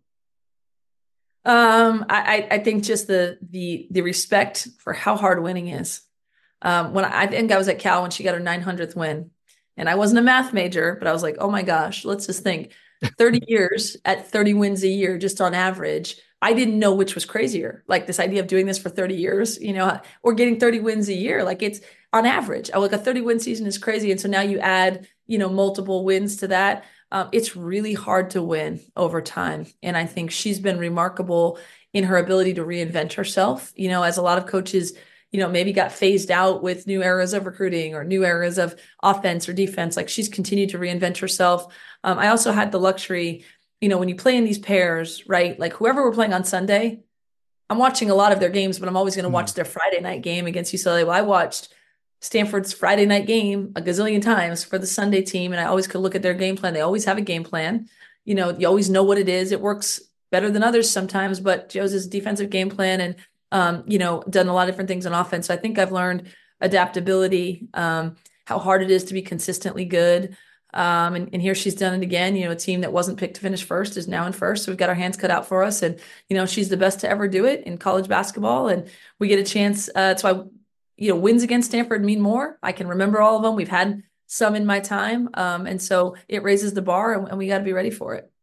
Um, I, I think just the the the respect for how hard winning is. Um, when I, I think I was at Cal when she got her nine hundredth win, and I wasn't a math major, but I was like, oh my gosh, let's just think, thirty years at thirty wins a year, just on average. I didn't know which was crazier, like this idea of doing this for thirty years, you know, or getting thirty wins a year. Like it's on average, I like a thirty win season is crazy. And so now you add, you know, multiple wins to that. Um, it's really hard to win over time. And I think she's been remarkable in her ability to reinvent herself, you know, as a lot of coaches, you know, maybe got phased out with new eras of recruiting or new eras of offense or defense. Like she's continued to reinvent herself. Um, I also had the luxury, you know, when you play in these pairs, right? Like whoever we're playing on Sunday, I'm watching a lot of their games, but I'm always going to watch their Friday night game against U C L A. Well, I watched Stanford's Friday night game a gazillion times for the Sunday team, and I always could look at their game plan. They always have a game plan. You know, you always know what it is. It works better than others sometimes, but Joe's defensive game plan and, um, you know, done a lot of different things on offense. So I think I've learned adaptability, um, how hard it is to be consistently good. Um, and, and here she's done it again. You know, a team that wasn't picked to finish first is now in first. So we've got our hands cut out for us. And, you know, she's the best to ever do it in college basketball. And we get a chance. Uh, that's why, you know, wins against Stanford mean more. I can remember all of them. We've had some in my time. Um, and so it raises the bar, and, and we got to be ready for it.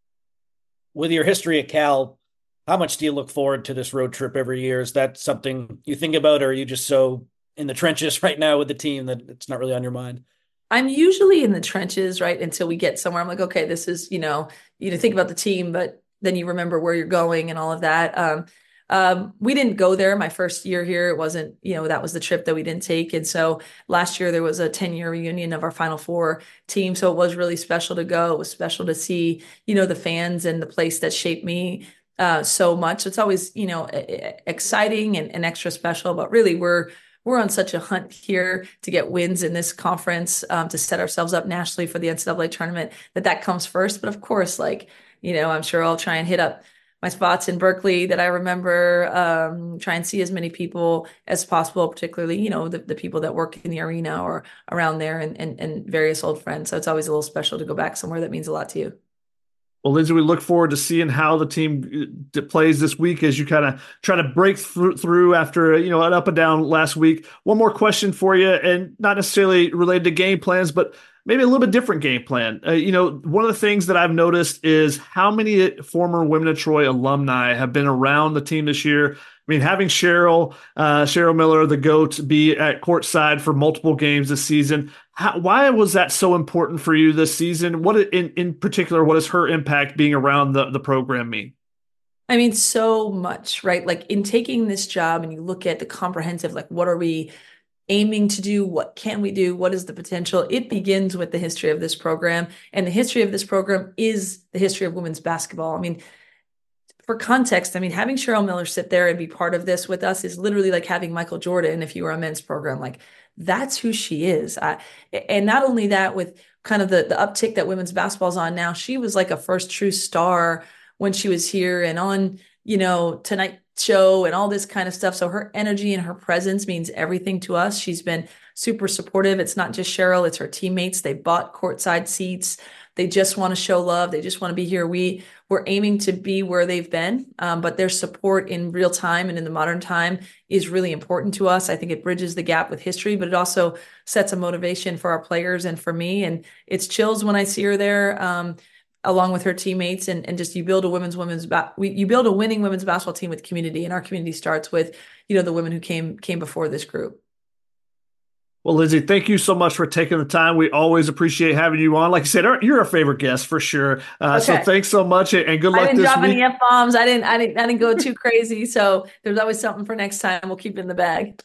With your history at Cal, how much do you look forward to this road trip every year? Is that something you think about, or are you just so in the trenches right now with the team that it's not really on your mind? I'm usually in the trenches, right, until we get somewhere. I'm like, okay, this is, you know, you know, think about the team, but then you remember where you're going and all of that. Um, um, we didn't go there my first year here. It wasn't, you know, that was the trip that we didn't take. And so last year there was a ten year reunion of our Final Four team. So it was really special to go. It was special to see, you know, the fans and the place that shaped me uh, so much. It's always, you know, exciting and, and extra special, but really we're, we're on such a hunt here to get wins in this conference, um, to set ourselves up nationally for the N C double A tournament, that that comes first. But of course, like, you know, I'm sure I'll try and hit up my spots in Berkeley that I remember, um, try and see as many people as possible, particularly, you know, the, the people that work in the arena or around there, and, and, and various old friends. So it's always a little special to go back somewhere that means a lot to you. Well, Lindsay, we look forward to seeing how the team plays this week as you kind of try to break through, through after, you know, an up and down last week. One more question for you, and not necessarily related to game plans, but maybe a little bit different game plan. Uh, you know, one of the things that I've noticed is how many former Women of Troy alumni have been around the team this year. I mean, having Cheryl, uh, Cheryl Miller, the GOAT, be at courtside for multiple games this season. How, why was that so important for you this season? What in, in particular, what does her impact being around the, the program mean? I mean, so much, right? Like in taking this job and you look at the comprehensive, like what are we aiming to do? What can we do? What is the potential? It begins with the history of this program. And the history of this program is the history of women's basketball. I mean, for context, I mean, having Cheryl Miller sit there and be part of this with us is literally like having Michael Jordan if you were a men's program. Like, that's who she is. I, and not only that, with kind of the, the uptick that women's basketball is on now, she was like a first true star when she was here and on, you know, Tonight Show and all this kind of stuff. So her energy and her presence means everything to us. She's been super supportive. It's not just Cheryl, it's her teammates. They bought courtside seats. They just want to show love. They just want to be here. We we're aiming to be where they've been, um, but their support in real time and in the modern time is really important to us. I think it bridges the gap with history, but it also sets a motivation for our players and for me. And it's chills when I see her there, um, along with her teammates. And, and just you build a women's women's ba- we, you build a winning women's basketball team with community, and our community starts with, you know, the women who came came before this group. Well, Lindsay, thank you so much for taking the time. We always appreciate having you on. Like I said, you're a favorite guest for sure. Uh, okay. So thanks so much, and good luck I didn't this drop week. any F bombs. I didn't. I didn't. I didn't go too crazy. So there's always something for next time. We'll keep it in the bag.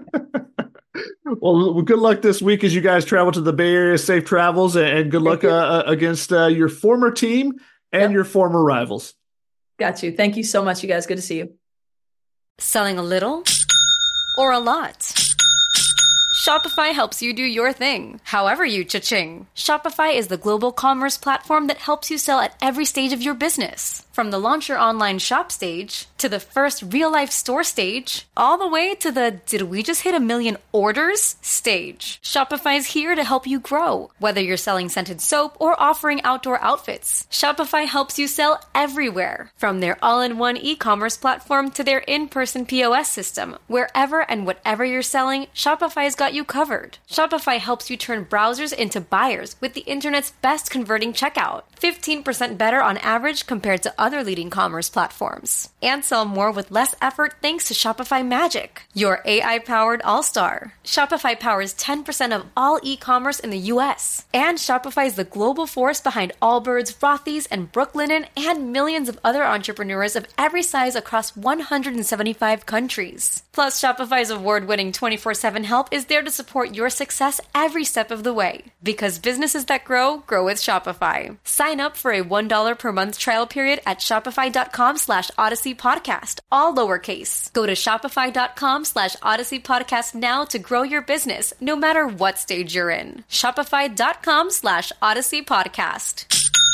Well, good luck this week as you guys travel to the Bay Area. Safe travels, and good luck uh, against uh, your former team and yep. your former rivals. Got you. Thank you so much, you guys. Good to see you. Selling a little or a lot? Shopify helps you do your thing, however you cha-ching. Shopify is the global commerce platform that helps you sell at every stage of your business. From the launch your online shop stage, to the first real-life store stage, all the way to the did we just hit a million orders stage. Shopify is here to help you grow. Whether you're selling scented soap or offering outdoor outfits, Shopify helps you sell everywhere. From their all-in-one e-commerce platform to their in-person P O S system, wherever and whatever you're selling, Shopify's got you covered. Shopify helps you turn browsers into buyers with the internet's best converting checkout. fifteen percent better on average compared to other leading commerce platforms. And sell more with less effort thanks to Shopify Magic, your A I-powered all-star. Shopify powers ten percent of all e-commerce in the U S. And Shopify is the global force behind Allbirds, Rothy's, and Brooklinen, and millions of other entrepreneurs of every size across one hundred seventy-five countries. Plus, Shopify's award-winning twenty-four seven help is there to support your success every step of the way. Because businesses that grow, grow with Shopify. Sign up for a one dollar per month trial period at shopify.com slash Odyssey Podcast, all lowercase. Go to shopify.com slash Odyssey Podcast now to grow your business, no matter what stage you're in. Shopify.com slash Odyssey Podcast.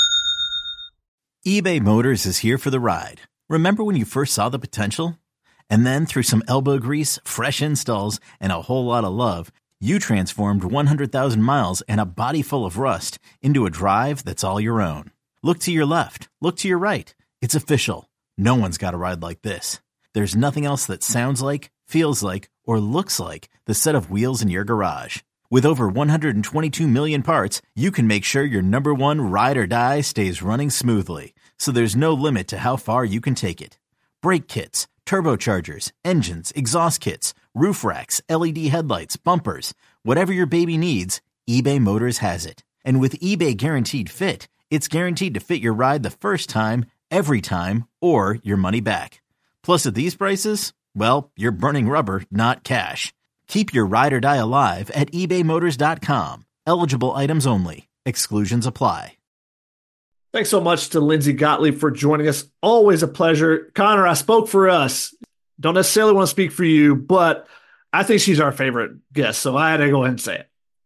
eBay Motors is here for the ride. Remember when you first saw the potential? And then through some elbow grease, fresh installs, and a whole lot of love, you transformed one hundred thousand miles and a body full of rust into a drive that's all your own. Look to your left. Look to your right. It's official. No one's got a ride like this. There's nothing else that sounds like, feels like, or looks like the set of wheels in your garage. With over one hundred twenty-two million parts, you can make sure your number one ride or die stays running smoothly. So there's no limit to how far you can take it. Brake kits, turbochargers, engines, exhaust kits, roof racks, L E D headlights, bumpers, whatever your baby needs, eBay Motors has it. And with eBay Guaranteed Fit, it's guaranteed to fit your ride the first time, every time, or your money back. Plus, at these prices, well, you're burning rubber, not cash. Keep your ride or die alive at ebay motors dot com. Eligible items only. Exclusions apply. Thanks so much to Lindsay Gottlieb for joining us. Always a pleasure. Connor, I spoke for us. Don't necessarily want to speak for you, but I think she's our favorite guest, so I had to go ahead and say it.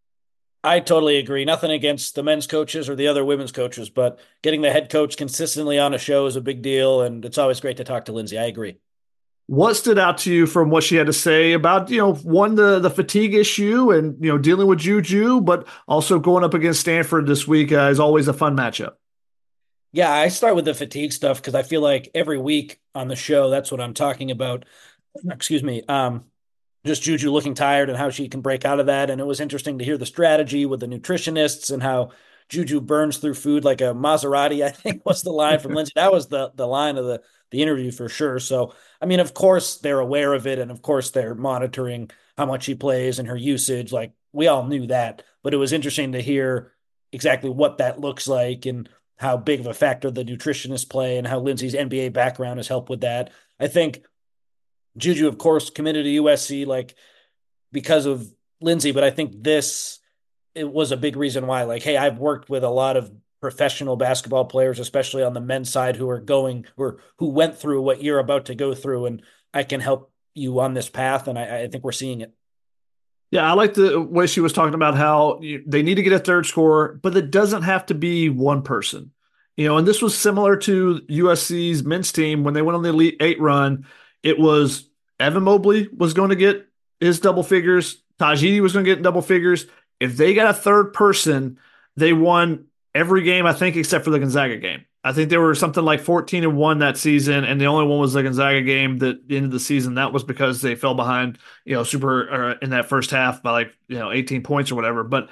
I totally agree. Nothing against the men's coaches or the other women's coaches, but getting the head coach consistently on a show is a big deal, and it's always great to talk to Lindsay. I agree. What stood out to you from what she had to say about, you know, one, the, the fatigue issue and, you know, dealing with Juju, but also going up against Stanford this week uh, is always a fun matchup. Yeah, I start with the fatigue stuff because I feel like every week on the show, that's what I'm talking about. Excuse me. Um, just Juju looking tired and how she can break out of that. And it was interesting to hear the strategy with the nutritionists and how Juju burns through food like a Maserati, I think was the line from Lindsay. That was the the line of the, the interview for sure. So, I mean, of course, they're aware of it. And of course, they're monitoring how much she plays and her usage. Like, we all knew that. But it was interesting to hear exactly what that looks like and how big of a factor the nutritionists play and how Lindsay's N B A background has helped with that. I think Juju, of course, committed to U S C like because of Lindsay, but I think this it was a big reason why. Like, hey, I've worked with a lot of professional basketball players, especially on the men's side, who are going or who went through what you're about to go through, and I can help you on this path. And I, I think we're seeing it. Yeah, I like the way she was talking about how you, they need to get a third scorer, but it doesn't have to be one person. You know, and this was similar to U S C's men's team when they went on the Elite Eight run. It was Evan Mobley was going to get his double figures. Tajidi was going to get double figures. If they got a third person, they won every game, I think, except for the Gonzaga game. I think they were something like fourteen and one that season, and the only one was the Gonzaga game that ended the season. That was because they fell behind, you know, super uh, in that first half by like, you know, eighteen points or whatever. But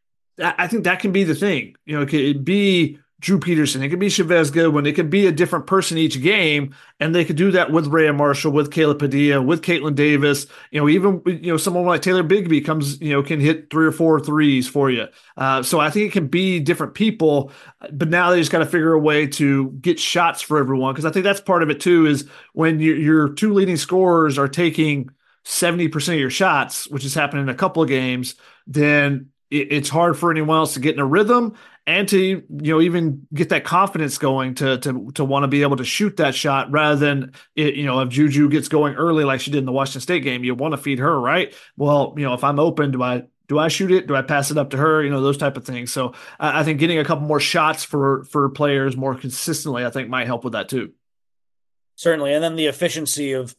I think that can be the thing. You know, it could be Drew Peterson, it could be Chavez Goodwin, it could be a different person each game, and they could do that with Rhea Marshall, with Caleb Padilla, with Caitlin Davis. You know, even you know someone like Taylor Bigby comes, you know, can hit three or four threes for you. Uh, so I think it can be different people, but now they just got to figure a way to get shots for everyone, because I think that's part of it too. Is when you, your two leading scorers are taking seventy percent of your shots, which has happened in a couple of games, then it, it's hard for anyone else to get in a rhythm and to, you know, even get that confidence going to to to want to be able to shoot that shot rather than, it, you know, if Juju gets going early like she did in the Washington State game, you want to feed her, right? Well, you know, if I'm open, do I do I shoot it? Do I pass it up to her? You know, those type of things. So I, I think getting a couple more shots for for players more consistently, I think, might help with that too. Certainly, and then the efficiency of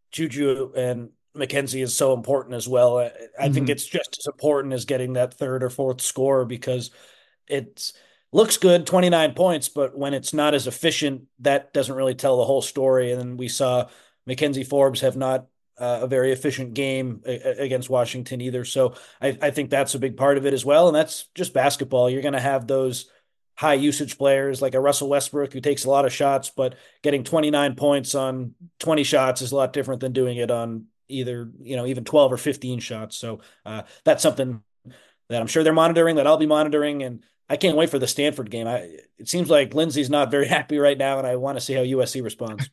Juju and Mackenzie is so important as well. I, I mm-hmm. think it's just as important as getting that third or fourth score because it looks good, twenty-nine points, but when it's not as efficient, that doesn't really tell the whole story. And then we saw Mackenzie Forbes have not uh, a very efficient game a- against Washington either. So I, I think that's a big part of it as well. And that's just basketball. You're going to have those high usage players like a Russell Westbrook who takes a lot of shots, but getting twenty-nine points on twenty shots is a lot different than doing it on either, you know, even twelve or fifteen shots. So uh, that's something that I'm sure they're monitoring, that I'll be monitoring. And I can't wait for the Stanford game. I, it seems like Lindsay's not very happy right now, and I want to see how U S C responds.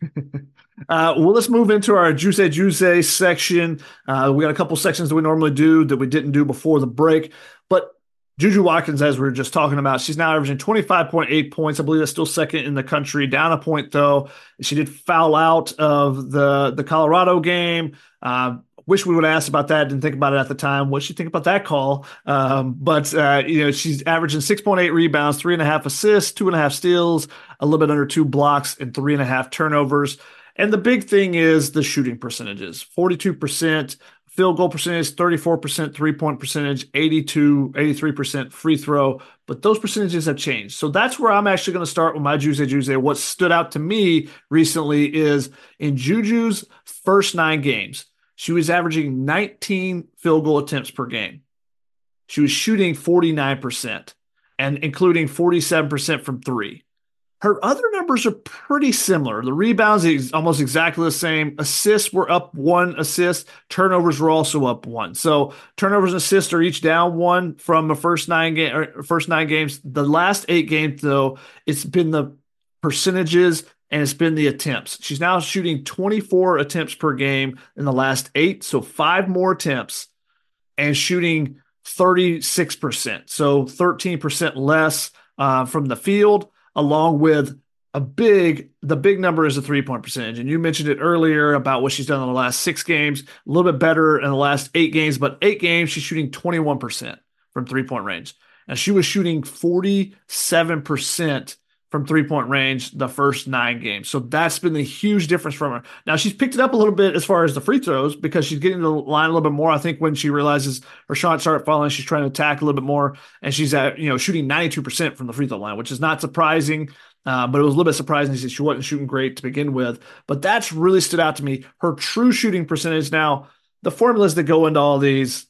uh, well, let's move into our Juice Juice section. Uh, we got a couple sections that we normally do that we didn't do before the break, but Juju Watkins, as we were just talking about, she's now averaging twenty-five point eight points. I believe that's still second in the country, down a point though. She did foul out of the, the Colorado game. Uh, Wish we would have asked about that. Didn't think about it at the time. What did she think about that call? Um, but, uh, you know, she's averaging six point eight rebounds, three and a half assists, two and a half steals, a little bit under two blocks, and three and a half turnovers. And the big thing is the shooting percentages, forty-two percent field goal percentage, thirty-four percent three-point percentage, eighty-two, eighty-three percent free throw. But those percentages have changed. So that's where I'm actually going to start with my Juice Juice. What stood out to me recently is in Juju's first nine games, she was averaging nineteen field goal attempts per game. She was shooting forty-nine percent and including forty-seven percent from three. Her other numbers are pretty similar. The rebounds is almost exactly the same. Assists were up one assist. Turnovers were also up one. So turnovers and assists are each down one from the first nine game or first nine games. The last eight games, though, it's been the percentages and it's been the attempts. She's now shooting twenty-four attempts per game in the last eight, so five more attempts, and shooting thirty-six percent, so thirteen percent less uh, from the field, along with a big, the big number is the three-point percentage. And you mentioned it earlier about what she's done in the last six games, a little bit better in the last eight games, but eight games, she's shooting twenty-one percent from three-point range. And she was shooting forty-seven percent from three-point range the first nine games. So that's been the huge difference from her. Now, she's picked it up a little bit as far as the free throws because she's getting to the line a little bit more. I think when she realizes her shots start falling, she's trying to attack a little bit more, and she's at, you know, shooting ninety-two percent from the free throw line, which is not surprising, uh, but it was a little bit surprising that she wasn't shooting great to begin with. But that's really stood out to me. Her true shooting percentage. Now, the formulas that go into all these,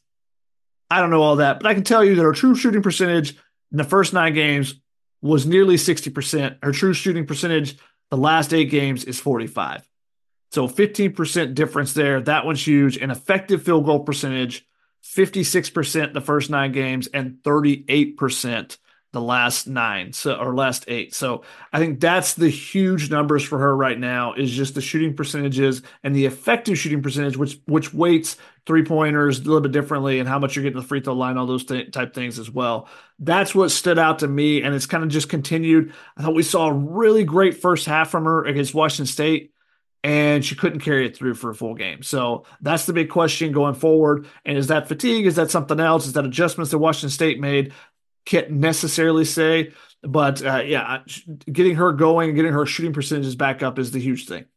I don't know all that, but I can tell you that her true shooting percentage in the first nine games was nearly sixty percent. Her true shooting percentage the last eight games is forty-five. So fifteen percent difference there. That one's huge. And effective field goal percentage, fifty-six percent the first nine games and thirty-eight percent the last nine, so or last eight. So I think that's the huge numbers for her right now is just the shooting percentages and the effective shooting percentage, which which weights three-pointers a little bit differently and how much you're getting the free throw line, all those th- type things as well. That's what stood out to me, and it's kind of just continued. I thought we saw a really great first half from her against Washington State, and she couldn't carry it through for a full game. So that's the big question going forward. And is that fatigue? Is that something else? Is that adjustments that Washington State made? Can't necessarily say, but uh, yeah, getting her going and getting her shooting percentages back up is the huge thing.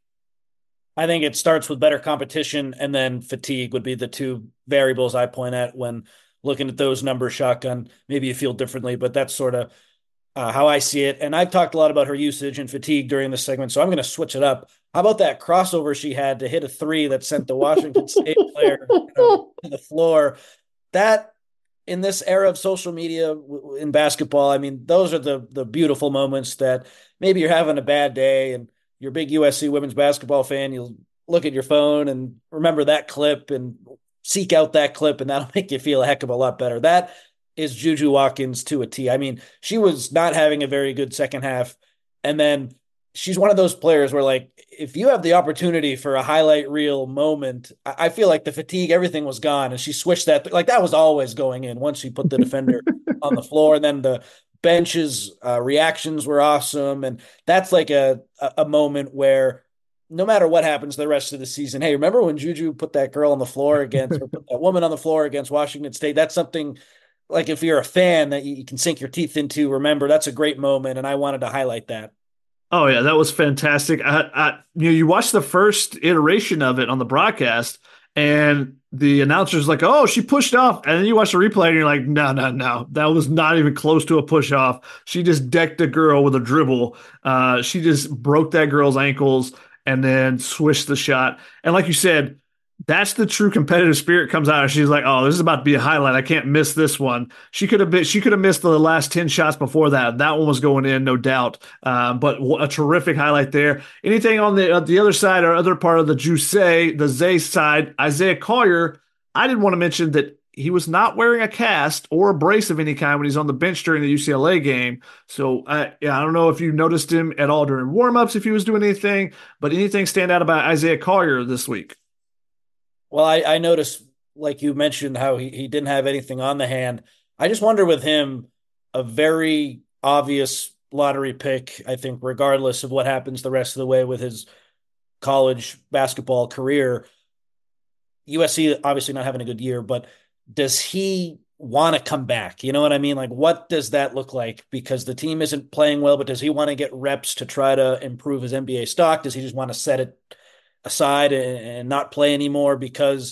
I think it starts with better competition, and then fatigue would be the two variables I point at when looking at those numbers. Shotgun, maybe you feel differently, but that's sort of uh, how I see it. And I've talked a lot about her usage and fatigue during this segment, so I'm going to switch it up. How about that crossover she had to hit a three that sent the Washington State player to the floor? That, in this era of social media in basketball, I mean, those are the the beautiful moments that maybe you're having a bad day and you're a big U S C women's basketball fan. You'll look at your phone and remember that clip and seek out that clip, and that'll make you feel a heck of a lot better. That is Juju Watkins to a T. I mean, she was not having a very good second half, and then she's one of those players where, like, if you have the opportunity for a highlight reel moment, I, I feel like the fatigue, everything was gone, and she switched that. Like, that was always going in once she put the defender on the floor, and then the bench's uh, reactions were awesome. And that's like a, a moment where no matter what happens the rest of the season, hey, remember when Juju put that girl on the floor against, or put that woman on the floor against Washington State? That's something, like, if you're a fan, that you can sink your teeth into. Remember, that's a great moment, and I wanted to highlight that. Oh yeah, that was fantastic. I, I, you know, you watch the first iteration of it on the broadcast, and the announcer's like, "Oh, she pushed off," and then you watch the replay, and you're like, "No, no, no, that was not even close to a push off. She just decked a girl with a dribble. Uh, she just broke that girl's ankles and then swished the shot." And like you said, that's the true competitive spirit comes out. And she's like, "Oh, this is about to be a highlight. I can't miss this one." She could have been, she could have missed the last ten shots before that. That one was going in, no doubt. Um, but a terrific highlight there. Anything on the uh, the other side or other part of the Juice, the Zay side, Isaiah Collier, I did want to mention that he was not wearing a cast or a brace of any kind when he's on the bench during the U C L A game. So uh, yeah, I don't know if you noticed him at all during warmups, if he was doing anything, but anything stand out about Isaiah Collier this week? Well, I, I noticed, like you mentioned, how he, he didn't have anything on the hand. I just wonder with him, a very obvious lottery pick, I think, regardless of what happens the rest of the way with his college basketball career. U S C obviously not having a good year, but does he want to come back? You know what I mean? Like, what does that look like? Because the team isn't playing well, but does he want to get reps to try to improve his N B A stock? Does he just want to set it aside and not play anymore because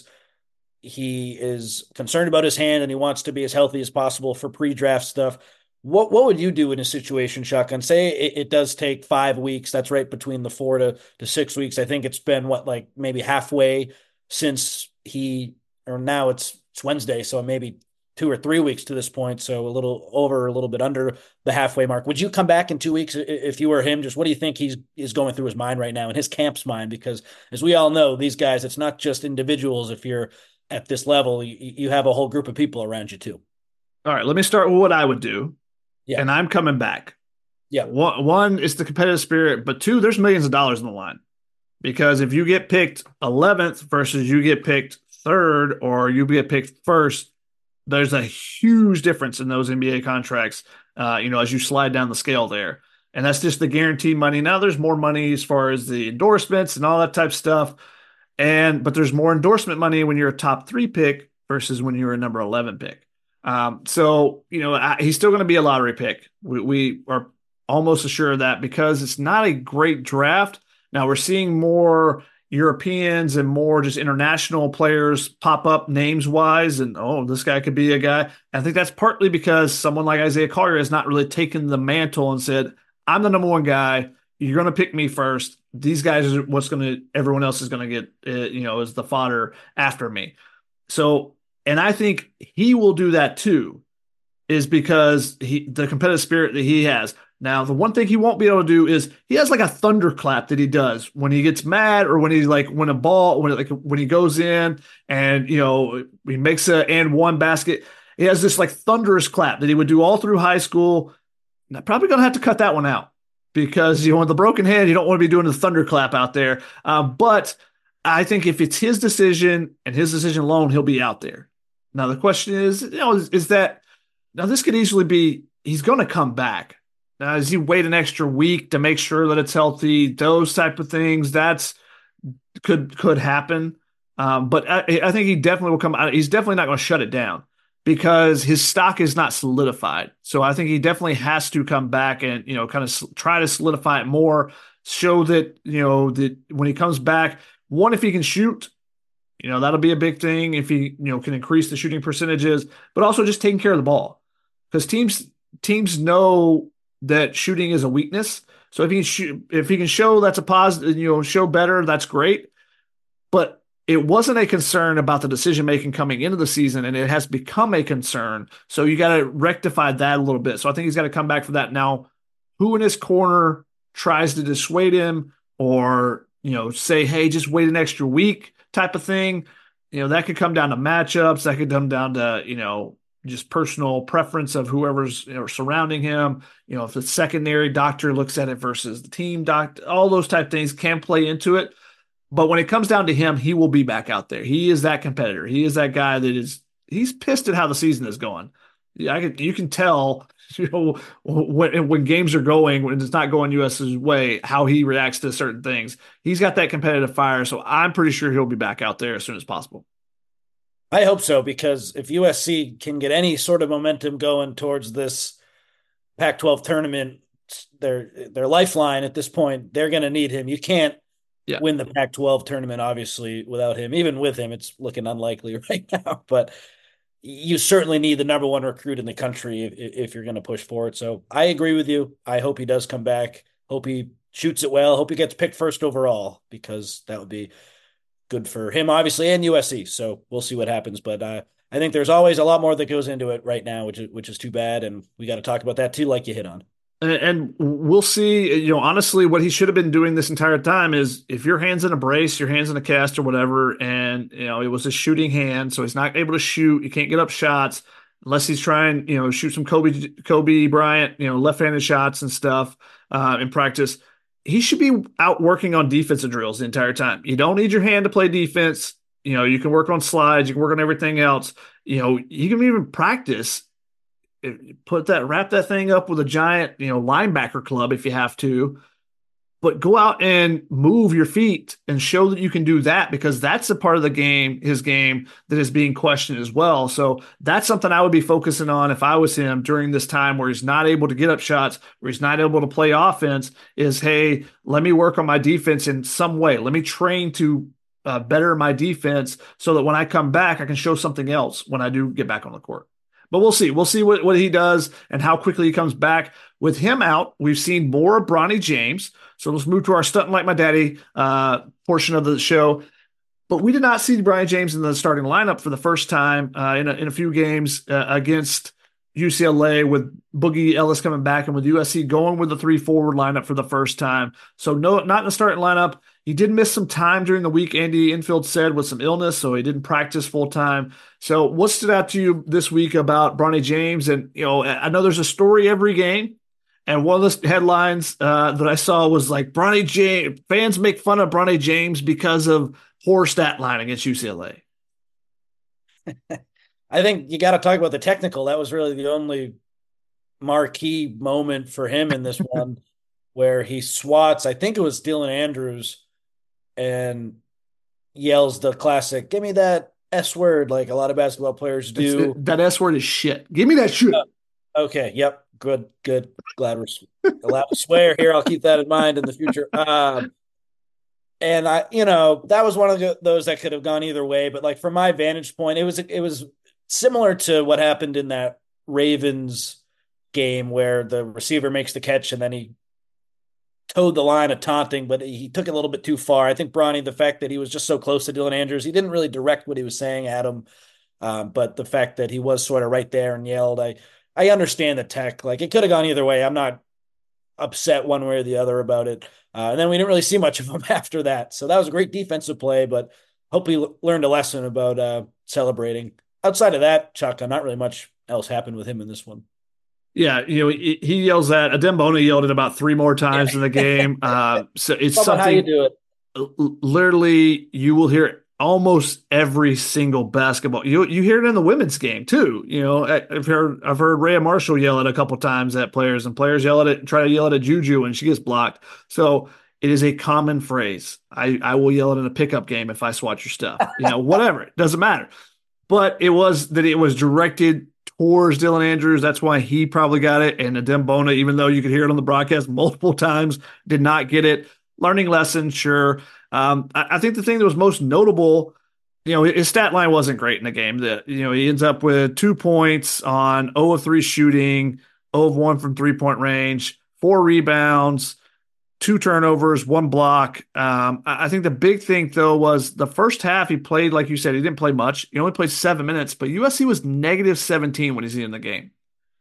he is concerned about his hand and he wants to be as healthy as possible for pre-draft stuff? What what would you do in a situation, Shotgun? Say it, it does take five weeks. That's right between the four to, to six weeks. I think it's been, what, like maybe halfway since he, or now it's, it's Wednesday, so maybe two or three weeks to this point, so a little over, a little bit under the halfway mark. Would you come back in two weeks if you were him? Just what do you think he's is going through his mind right now, in his camp's mind? Because as we all know, these guys, it's not just individuals. If you're at this level, you, you have a whole group of people around you too. All right, let me start with what I would do. Yeah. And I'm coming back. Yeah. One, one is the competitive spirit, but two, there's millions of dollars on the line. Because if you get picked eleventh versus you get picked third or you get picked first, there's a huge difference in those N B A contracts, uh, you know, as you slide down the scale there. And that's just the guaranteed money. Now there's more money as far as the endorsements and all that type of stuff. And but there's more endorsement money when you're a top three pick versus when you're a number eleven pick. Um, so, you know, I, he's still going to be a lottery pick. We, we are almost assured of that because it's not a great draft. Now we're seeing more Europeans and more just international players pop up names wise. And, oh, this guy could be a guy. I think that's partly because someone like Isaiah Collier has not really taken the mantle and said, I'm the number one guy. You're going to pick me first. These guys are what's going to, everyone else is going to get, uh, you know, as the fodder after me. So, and I think he will do that too, is because he, the competitive spirit that he has. Now, the one thing he won't be able to do is he has like a thunderclap that he does when he gets mad or when he like when a ball when like when he goes in and you know he makes a and one basket. He has this like thunderous clap that he would do all through high school. And I'm probably gonna have to cut that one out because you know with the broken hand you don't want to be doing the thunderclap out there. Um, but I think if it's his decision and his decision alone, he'll be out there. Now the question is, you know, is, is that now this could easily be he's going to come back. Now, does he wait an extra week to make sure that it's healthy? Those type of things, that's could could happen. Um, but I, I think he definitely will come out. He's definitely not going to shut it down because his stock is not solidified. So I think he definitely has to come back and, you know, kind of try to solidify it more, show that, you know, that when he comes back, one, if he can shoot, you know, that'll be a big thing if he, you know, can increase the shooting percentages, but also just taking care of the ball because teams teams know that shooting is a weakness. So if he can shoot, if he can show that's a positive, you know, show better, that's great. But it wasn't a concern about the decision making coming into the season, and it has become a concern. So you got to rectify that a little bit. So I think he's got to come back for that. Now, who in his corner tries to dissuade him or, you know, say, hey, just wait an extra week type of thing, you know, that could come down to matchups. That could come down to, you know, just personal preference of whoever's you know, surrounding him. You know, if the secondary doctor looks at it versus the team doctor, all those type of things can play into it. But when it comes down to him, he will be back out there. He is that competitor. He is that guy that is, he's pissed at how the season is going. I can, you can tell, you know, when, when games are going, when it's not going U S's way, how he reacts to certain things. He's got that competitive fire. So I'm pretty sure he'll be back out there as soon as possible. I hope so, because if U S C can get any sort of momentum going towards this Pac twelve tournament, their, their lifeline at this point, they're going to need him. You can't, Yeah. win the Pac twelve tournament, obviously, without him. Even with him, it's looking unlikely right now. But you certainly need the number one recruit in the country if, if you're going to push for it. So I agree with you. I hope he does come back. Hope he shoots it well. Hope he gets picked first overall, because that would be good for him, obviously, and U S C. So we'll see what happens. But uh, I think there's always a lot more that goes into it right now, which is, which is too bad. And we got to talk about that too, like you hit on. And we'll see, you know, honestly, what he should have been doing this entire time is if your hand's in a brace, your hand's in a cast or whatever, and, you know, it was a shooting hand, so he's not able to shoot. You can't get up shots unless he's trying, you know, shoot some Kobe, Kobe Bryant, you know, left-handed shots and stuff uh, in practice. He should be out working on defensive drills the entire time. You don't need your hand to play defense. You know, you can work on slides. You can work on everything else. You know, you can even practice put that, wrap that thing up with a giant, you know, linebacker club if you have to, but go out and move your feet and show that you can do that, because that's a part of the game, his game, that is being questioned as well. So that's something I would be focusing on if I was him during this time where he's not able to get up shots, where he's not able to play offense, is, hey, let me work on my defense in some way. Let me train to uh, better my defense so that when I come back, I can show something else when I do get back on the court. But we'll see. We'll see what, what he does and how quickly he comes back. With him out, we've seen more of Bronny James. So let's move to our Stunting Like My Daddy uh, portion of the show. But we did not see Bronny James in the starting lineup for the first time uh, in, a, in a few games uh, against U C L A, with Boogie Ellis coming back and with U S C going with the three forward lineup for the first time. So no, not in the starting lineup. He did miss some time during the week, Andy Enfield said, with some illness, so he didn't practice full time. So what stood out to you this week about Bronny James? And, you know, I know there's a story every game, and one of the headlines uh, that I saw was like, Bronny James, fans make fun of Bronny James because of poor stat line against U C L A. I think you got to talk about the technical. That was really the only marquee moment for him in this one, where he swats, I think it was Dylan Andrews, and yells the classic, give me that S word, like a lot of basketball players do. It's, that S word is shit. Give me that shit. Uh, okay. Yep. Good. Good. Glad we're allowed to swear here. I'll keep that in mind in the future. Um, and I, you know, that was one of the, those that could have gone either way. But like from my vantage point, it was, it was similar to what happened in that Ravens game where the receiver makes the catch and then he towed the line of taunting, but he took it a little bit too far. I think Bronny, the fact that he was just so close to Dylan Andrews, he didn't really direct what he was saying at him. Um, but the fact that he was sort of right there and yelled, I, I understand the tech. Like, it could have gone either way. I'm not upset one way or the other about it. Uh, and then we didn't really see much of him after that. So that was a great defensive play, but hope he learned a lesson about uh, celebrating. Outside of that, Chuck, not really much else happened with him in this one. Yeah, you know, he, he yells at Adem Bona yelled it about three more times yeah. in the game. Uh, so it's something. How you do it? Literally, you will hear it almost every single basketball. You you hear it in the women's game too. You know, I've heard I've heard Rhea Marshall yell it a couple times at players, and players yell at it, try to yell it at Juju, and she gets blocked. So it is a common phrase. I I will yell it in a pickup game if I swat your stuff. You know, whatever, it doesn't matter. But it was that it was directed towards Dylan Andrews. That's why he probably got it. And Adem Bona, even though you could hear it on the broadcast multiple times, did not get it. Learning lesson, sure. Um, I, I think the thing that was most notable, you know, his stat line wasn't great in the game. That, you know, he ends up with two points on zero of three shooting, zero of one from three-point range, four rebounds, two turnovers, one block. Um, I think the big thing, though, was the first half he played, like you said, he didn't play much. He only played seven minutes, but U S C was negative seventeen when he's in the game.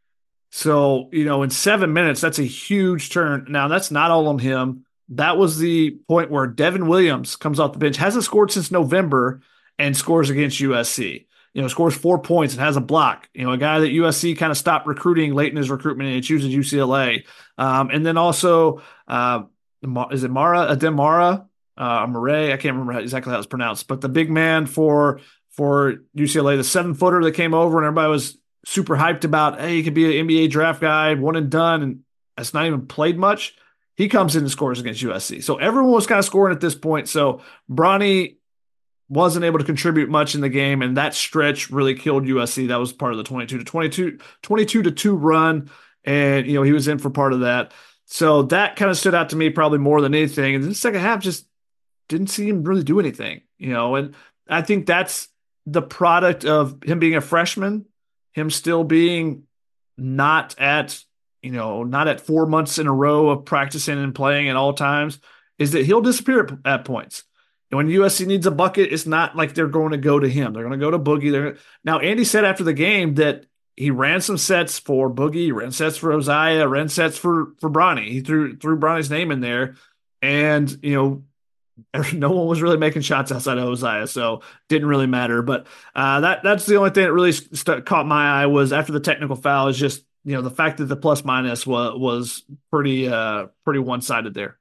So, you know, in seven minutes, that's a huge turn. Now, that's not all on him. That was the point where Devin Williams comes off the bench, hasn't scored since November, and scores against U S C. you know, scores four points and has a block. You know, a guy that U S C kind of stopped recruiting late in his recruitment and he chooses U C L A. Um, and then also, uh, is it Mara Ademara? Uh, Murray? I can't remember exactly how it's pronounced, but the big man for for U C L A, the seven footer that came over and everybody was super hyped about, hey, he could be an N B A draft guy, one and done, and that's not even played much. He comes in and scores against U S C. So everyone was kind of scoring at this point. So Bronny wasn't able to contribute much in the game, and that stretch really killed U S C. That was part of the twenty-two to twenty-two, twenty-two to two run, and you know he was in for part of that. So that kind of stood out to me probably more than anything. And the second half just didn't see him really do anything, you know. And I think that's the product of him being a freshman, him still being not at, you know, not at four months in a row of practicing and playing at all times, is that he'll disappear at, at points. And when U S C needs a bucket, it's not like they're going to go to him. They're going to go to Boogie. They're now, Andy said after the game that he ran some sets for Boogie, ran sets for Oziah, ran sets for for Bronny. He threw threw Bronny's name in there, and you know, no one was really making shots outside of Oziah, so didn't really matter. But uh, that that's the only thing that really st- caught my eye was after the technical foul is just, you know, the fact that the plus minus was was pretty uh, pretty one sided there.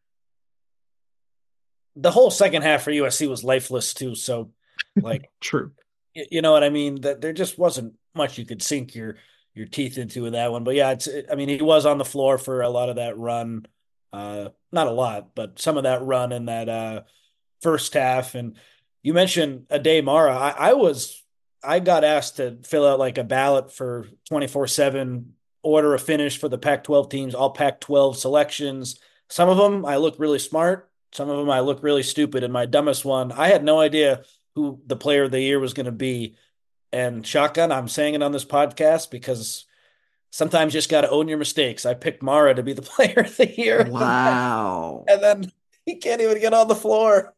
The whole second half for U S C was lifeless too. So, like, true, you know what I mean? That there just wasn't much you could sink your your teeth into with that one. But yeah, it's. I mean, he was on the floor for a lot of that run. Uh, not a lot, but some of that run in that uh, first half. And you mentioned Ade Mara. I, I was, I got asked to fill out like a ballot for twenty-four seven order of finish for the Pac twelve teams, all Pac twelve selections. Some of them I look really smart. Some of them I look really stupid. And my dumbest one, I had no idea who the player of the year was going to be. And shotgun, I'm saying it on this podcast because sometimes you just got to own your mistakes. I picked Mara to be the player of the year. Wow. And then he can't even get on the floor.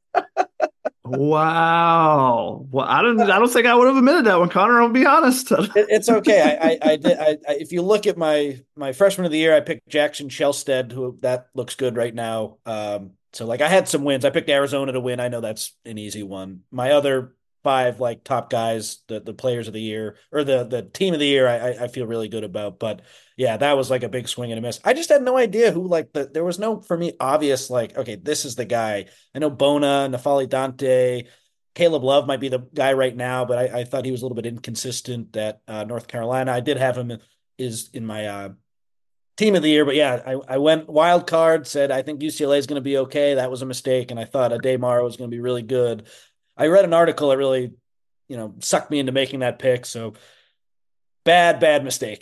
Wow. Well, I don't I don't think I would have admitted that one, Connor. I'll be honest. it, it's okay. I, I, I did. I, I, if you look at my my freshman of the year, I picked Jackson Shelstead, who that looks good right now. Um, so like I had some wins. I picked Arizona to win. I know that's an easy one. My other five like top guys, the the players of the year or the the team of the year, I I feel really good about. But yeah, that was like a big swing and a miss. I just had no idea who like the there was no for me obvious like okay, this is the guy. I know Bona, Nafali Dante, Caleb Love might be the guy right now, but I, I thought he was a little bit inconsistent at uh, North Carolina. I did have him is in my uh, team of the year, but yeah, I, I went wild card, said I think U C L A is going to be okay. That was a mistake, and I thought Ade Mara was going to be really good. I read an article that really, you know, sucked me into making that pick. So bad, bad mistake.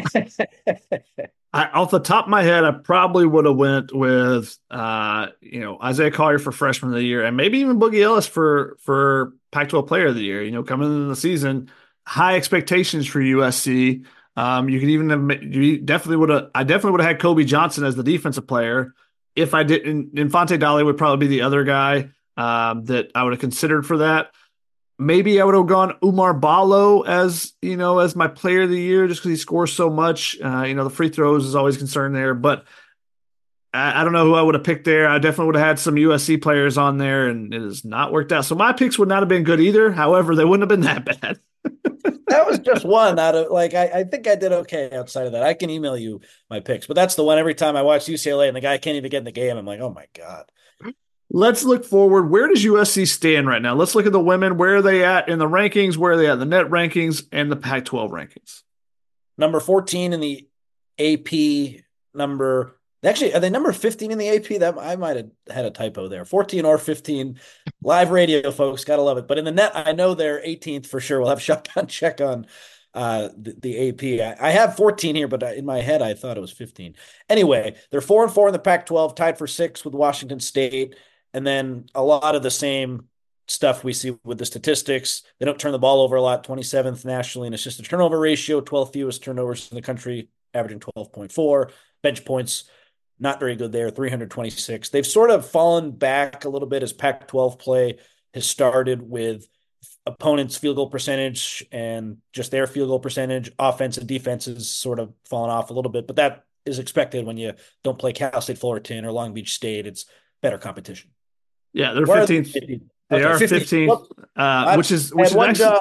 I, off the top of my head, I probably would have went with, uh, you know, Isaiah Collier for freshman of the year, and maybe even Boogie Ellis for for Pac twelve player of the year. You know, coming into the season, high expectations for U S C. Um, you could even have, you definitely would have. I definitely would have had Kobe Johnson as the defensive player. If I didn't, Infante Dali would probably be the other guy um, that I would have considered for that. Maybe I would have gone Umar Ballo as, you know, as my player of the year, just because he scores so much. Uh, you know, the free throws is always a concern there, but I, I don't know who I would have picked there. I definitely would have had some U S C players on there, and it has not worked out. So my picks would not have been good either. However, they wouldn't have been that bad. That was just one out of like, I, I think I did okay outside of that. I can email you my picks, but that's the one every time I watch U C L A and the guy can't even get in the game, I'm like, oh my God. Let's look forward. Where does U S C stand right now? Let's look at the women. Where are they at in the rankings? Where are they at in the net rankings and the Pac twelve rankings? Number fourteen in the A P. Number actually, are they number fifteen in the A P? That I might have had a typo there. fourteen or fifteen. Live radio, folks, gotta love it. But in the net, I know they're eighteenth for sure. We'll have shotgun check on uh, the, the A P. I, I have fourteen here, but in my head, I thought it was fifteen. Anyway, they're four and four in the Pac twelve, tied for six with Washington State. And then a lot of the same stuff we see with the statistics. They don't turn the ball over a lot, twenty-seventh nationally in assisted turnover ratio, twelfth fewest turnovers in the country, averaging twelve point four. Bench points, not very good there, three hundred twenty-six. They've sort of fallen back a little bit as Pac twelve play has started with opponents' field goal percentage and just their field goal percentage. Offense and defense has sort of fallen off a little bit, but that is expected when you don't play Cal State Fullerton or Long Beach State. It's better competition. Yeah, they're fifteenth. They, they okay, are fifteenth, uh, which is which is actually job.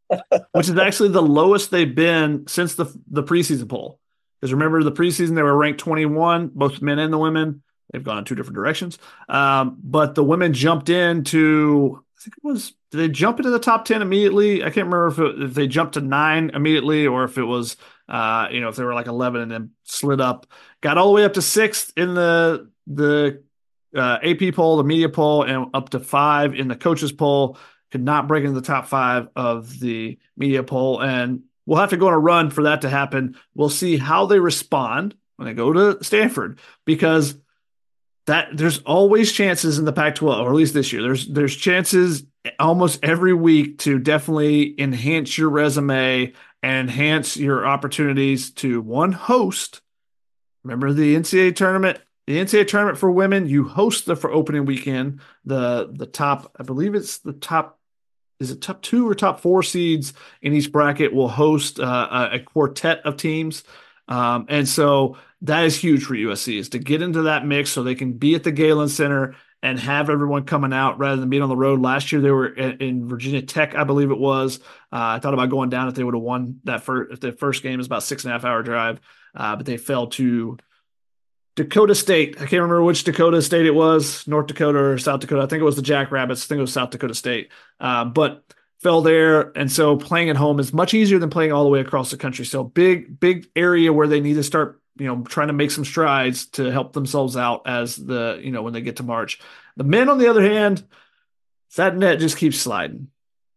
which is actually the lowest they've been since the the preseason poll. Because remember, the preseason they were ranked twenty-one, both men and the women. They've gone in two different directions. Um, but the women jumped into, I think it was, did they jump into the top ten immediately? I can't remember if, it, if they jumped to nine immediately or if it was, uh, you know, if they were like eleven and then slid up. Got all the way up to sixth in the the uh, A P poll, the media poll, and up to five in the coaches poll. Could not break into the top five of the media poll. And we'll have to go on a run for that to happen. We'll see how they respond when they go to Stanford, because that there's always chances in the Pac twelve, or at least this year. There's there's chances almost every week to definitely enhance your resume and enhance your opportunities to, one, host. Remember the N C double A tournament? The N C double A tournament for women, you host the for opening weekend. The the top, I believe it's the top, is it top two or top four seeds in each bracket will host uh, a, a quartet of teams. Um, and so that is huge for U S C, is to get into that mix so they can be at the Galen Center and have everyone coming out rather than being on the road. Last year they were in, in Virginia Tech, I believe it was. Uh, I thought about going down if they would have won that first. If the first game is about six and a half hour drive, uh, but they fell to Dakota State. I can't remember which Dakota State it was, North Dakota or South Dakota. I think it was the Jackrabbits. I think it was South Dakota State, uh, but fell there. And so playing at home is much easier than playing all the way across the country. So big, big area where they need to start, you know, trying to make some strides to help themselves out as the, you know, when they get to March. The men, on the other hand, that net just keeps sliding.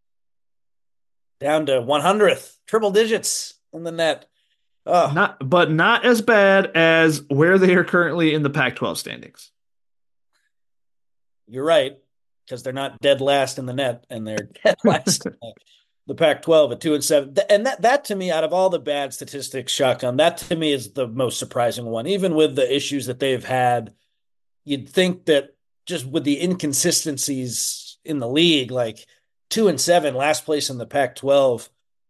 Down to one hundredth, triple digits in the net. Oh. Not, but not as bad as where they are currently in the Pac twelve standings. You're right, because they're not dead last in the net, and they're dead last in the, the Pac twelve at two and seven. And that, that to me, out of all the bad statistics, shotgun, that to me is the most surprising one. Even with the issues that they've had, you'd think that just with the inconsistencies in the league, like two and seven, last place in the Pac twelve,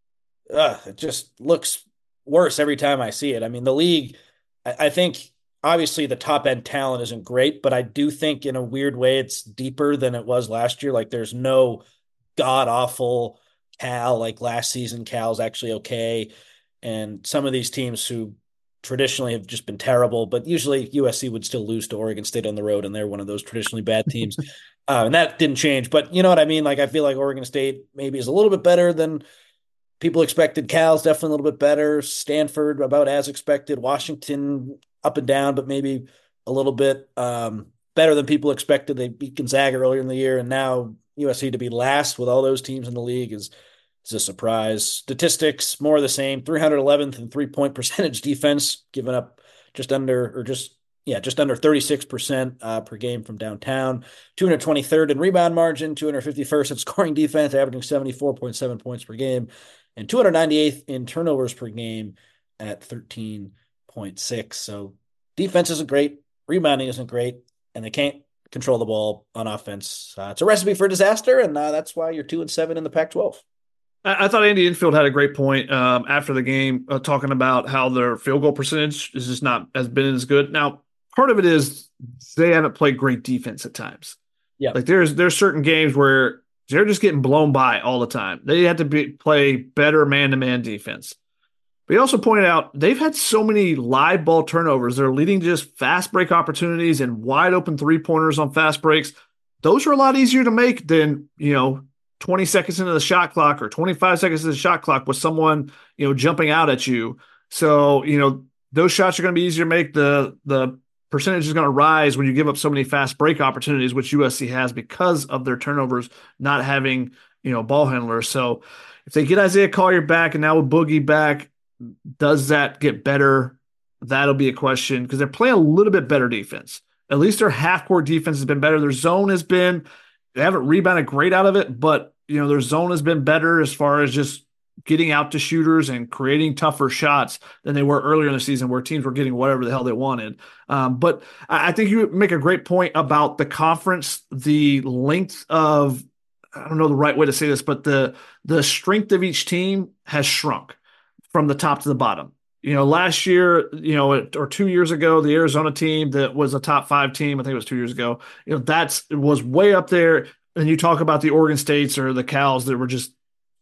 uh, it just looks worse every time I see it. I mean, the league, I, I think obviously the top end talent isn't great, but I do think in a weird way it's deeper than it was last year. Like there's no god awful Cal, like last season Cal's actually okay. And some of these teams who traditionally have just been terrible, but usually U S C would still lose to Oregon State on the road, and they're one of those traditionally bad teams. uh, and that didn't change, but you know what I mean? Like I feel like Oregon State maybe is a little bit better than people expected. Cal's definitely a little bit better. Stanford about as expected. Washington up and down, but maybe a little bit um, better than people expected. They beat Gonzaga earlier in the year, and now U S C to be last with all those teams in the league is, is a surprise. Statistics, more of the same. three hundred eleventh in three-point percentage defense, giving up just under, or just, yeah, just under thirty-six percent uh, per game from downtown. two hundred twenty-third in rebound margin, two hundred fifty-first in scoring defense, averaging seventy-four point seven points per game, and two hundred ninety-eighth in turnovers per game at thirteen point six. So defense isn't great, rebounding isn't great, and they can't control the ball on offense. Uh, it's a recipe for disaster, and uh, that's why you're two and seven in the Pac twelve. I, I thought Andy Enfield had a great point um, after the game, uh, talking about how their field goal percentage is just not has been as good. Now, part of it is they haven't played great defense at times. Yeah, like there's there's certain games where they're just getting blown by all the time. They had to be, play better man-to-man defense. But he also pointed out they've had so many live ball turnovers. They're leading to just fast break opportunities and wide open three-pointers on fast breaks. Those are a lot easier to make than, you know, twenty seconds into the shot clock or twenty-five seconds into the shot clock with someone, you know, jumping out at you. So, you know, those shots are going to be easier to make. The, the percentage is going to rise when you give up so many fast break opportunities, which U S C has because of their turnovers, not having, you know, ball handlers. So if they get Isaiah Collier back and now with Boogie back, does that get better? That'll be a question, because they're playing a little bit better defense. At least their half-court defense has been better. Their zone has been, they haven't rebounded great out of it, but, you know, their zone has been better as far as just getting out to shooters and creating tougher shots than they were earlier in the season, where teams were getting whatever the hell they wanted. Um, but I think you make a great point about the conference, the length of, I don't know the right way to say this, but the the strength of each team has shrunk from the top to the bottom. You know, last year, you know, or two years ago, the Arizona team that was a top five team, I think it was two years ago, you know, that's it was way up there. And you talk about the Oregon States or the Cals that were just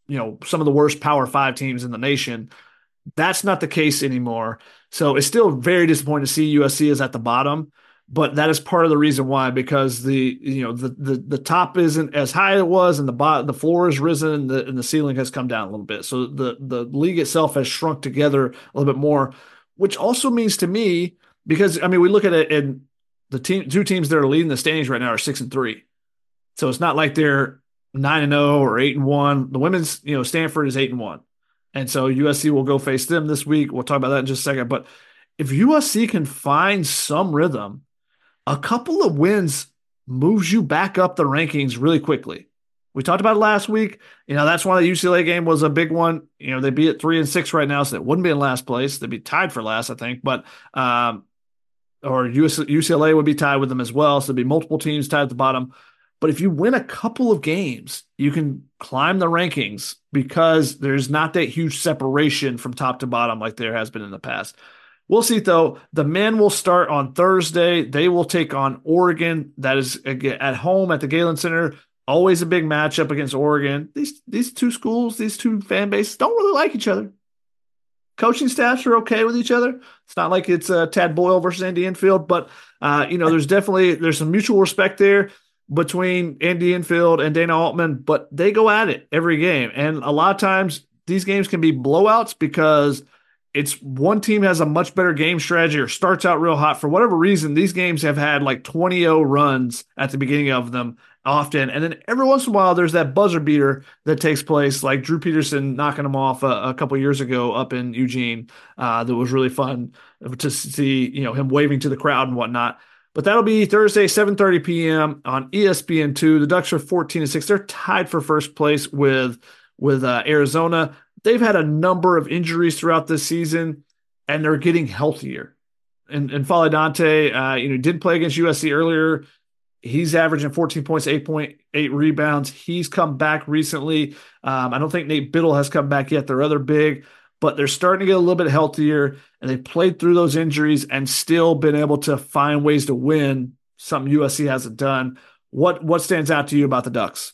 you know, some of the worst Power Five teams in the nation. That's not the case anymore. So it's still very disappointing to see U S C is at the bottom, but that is part of the reason why, because the, you know, the the, the top isn't as high as it was, and the bottom, the floor has risen, and the, and the ceiling has come down a little bit. So the, the league itself has shrunk together a little bit more, which also means to me, because, I mean, we look at it, and the team, two teams that are leading the standings right now are six and three. So it's not like they're nine and zero or eight and one. The women's, you know, Stanford is eight and one. And so U S C will go face them this week. We'll talk about that in just a second. But if U S C can find some rhythm, a couple of wins moves you back up the rankings really quickly. We talked about it last week. You know, that's why the U C L A game was a big one. You know, they'd be at three and six right now, so they wouldn't be in last place. They'd be tied for last, I think. But um, or U C L A would be tied with them as well. So there'd be multiple teams tied at the bottom. But if you win a couple of games, you can climb the rankings because there's not that huge separation from top to bottom like there has been in the past. We'll see, though. The men will start on Thursday. They will take on Oregon. That is at home at the Galen Center. Always a big matchup against Oregon. These, these two schools, these two fan bases don't really like each other. Coaching staffs are okay with each other. It's not like it's uh, Tad Boyle versus Andy Enfield, but uh, you know, there's definitely there's some mutual respect there between Andy Enfield and Dana Altman, but they go at it every game. And a lot of times these games can be blowouts because it's one team has a much better game strategy or starts out real hot. For whatever reason, these games have had like twenty oh runs at the beginning of them often. And then every once in a while, there's that buzzer beater that takes place, like Drew Peterson knocking them off a, a couple years ago up in Eugene. Uh, that was really fun to see, you know, him waving to the crowd and whatnot. But that'll be Thursday, seven thirty p.m. on E S P N two. The Ducks are fourteen and six. They're tied for first place with, with uh, Arizona. They've had a number of injuries throughout this season, and they're getting healthier. And, and Fale Dante, uh, you know, did play against U S C earlier. He's averaging fourteen points, eight point eight rebounds. He's come back recently. Um, I don't think Nate Biddle has come back yet. They're other big. But they're starting to get a little bit healthier, and they played through those injuries and still been able to find ways to win, something U S C hasn't done. What what stands out to you about the Ducks?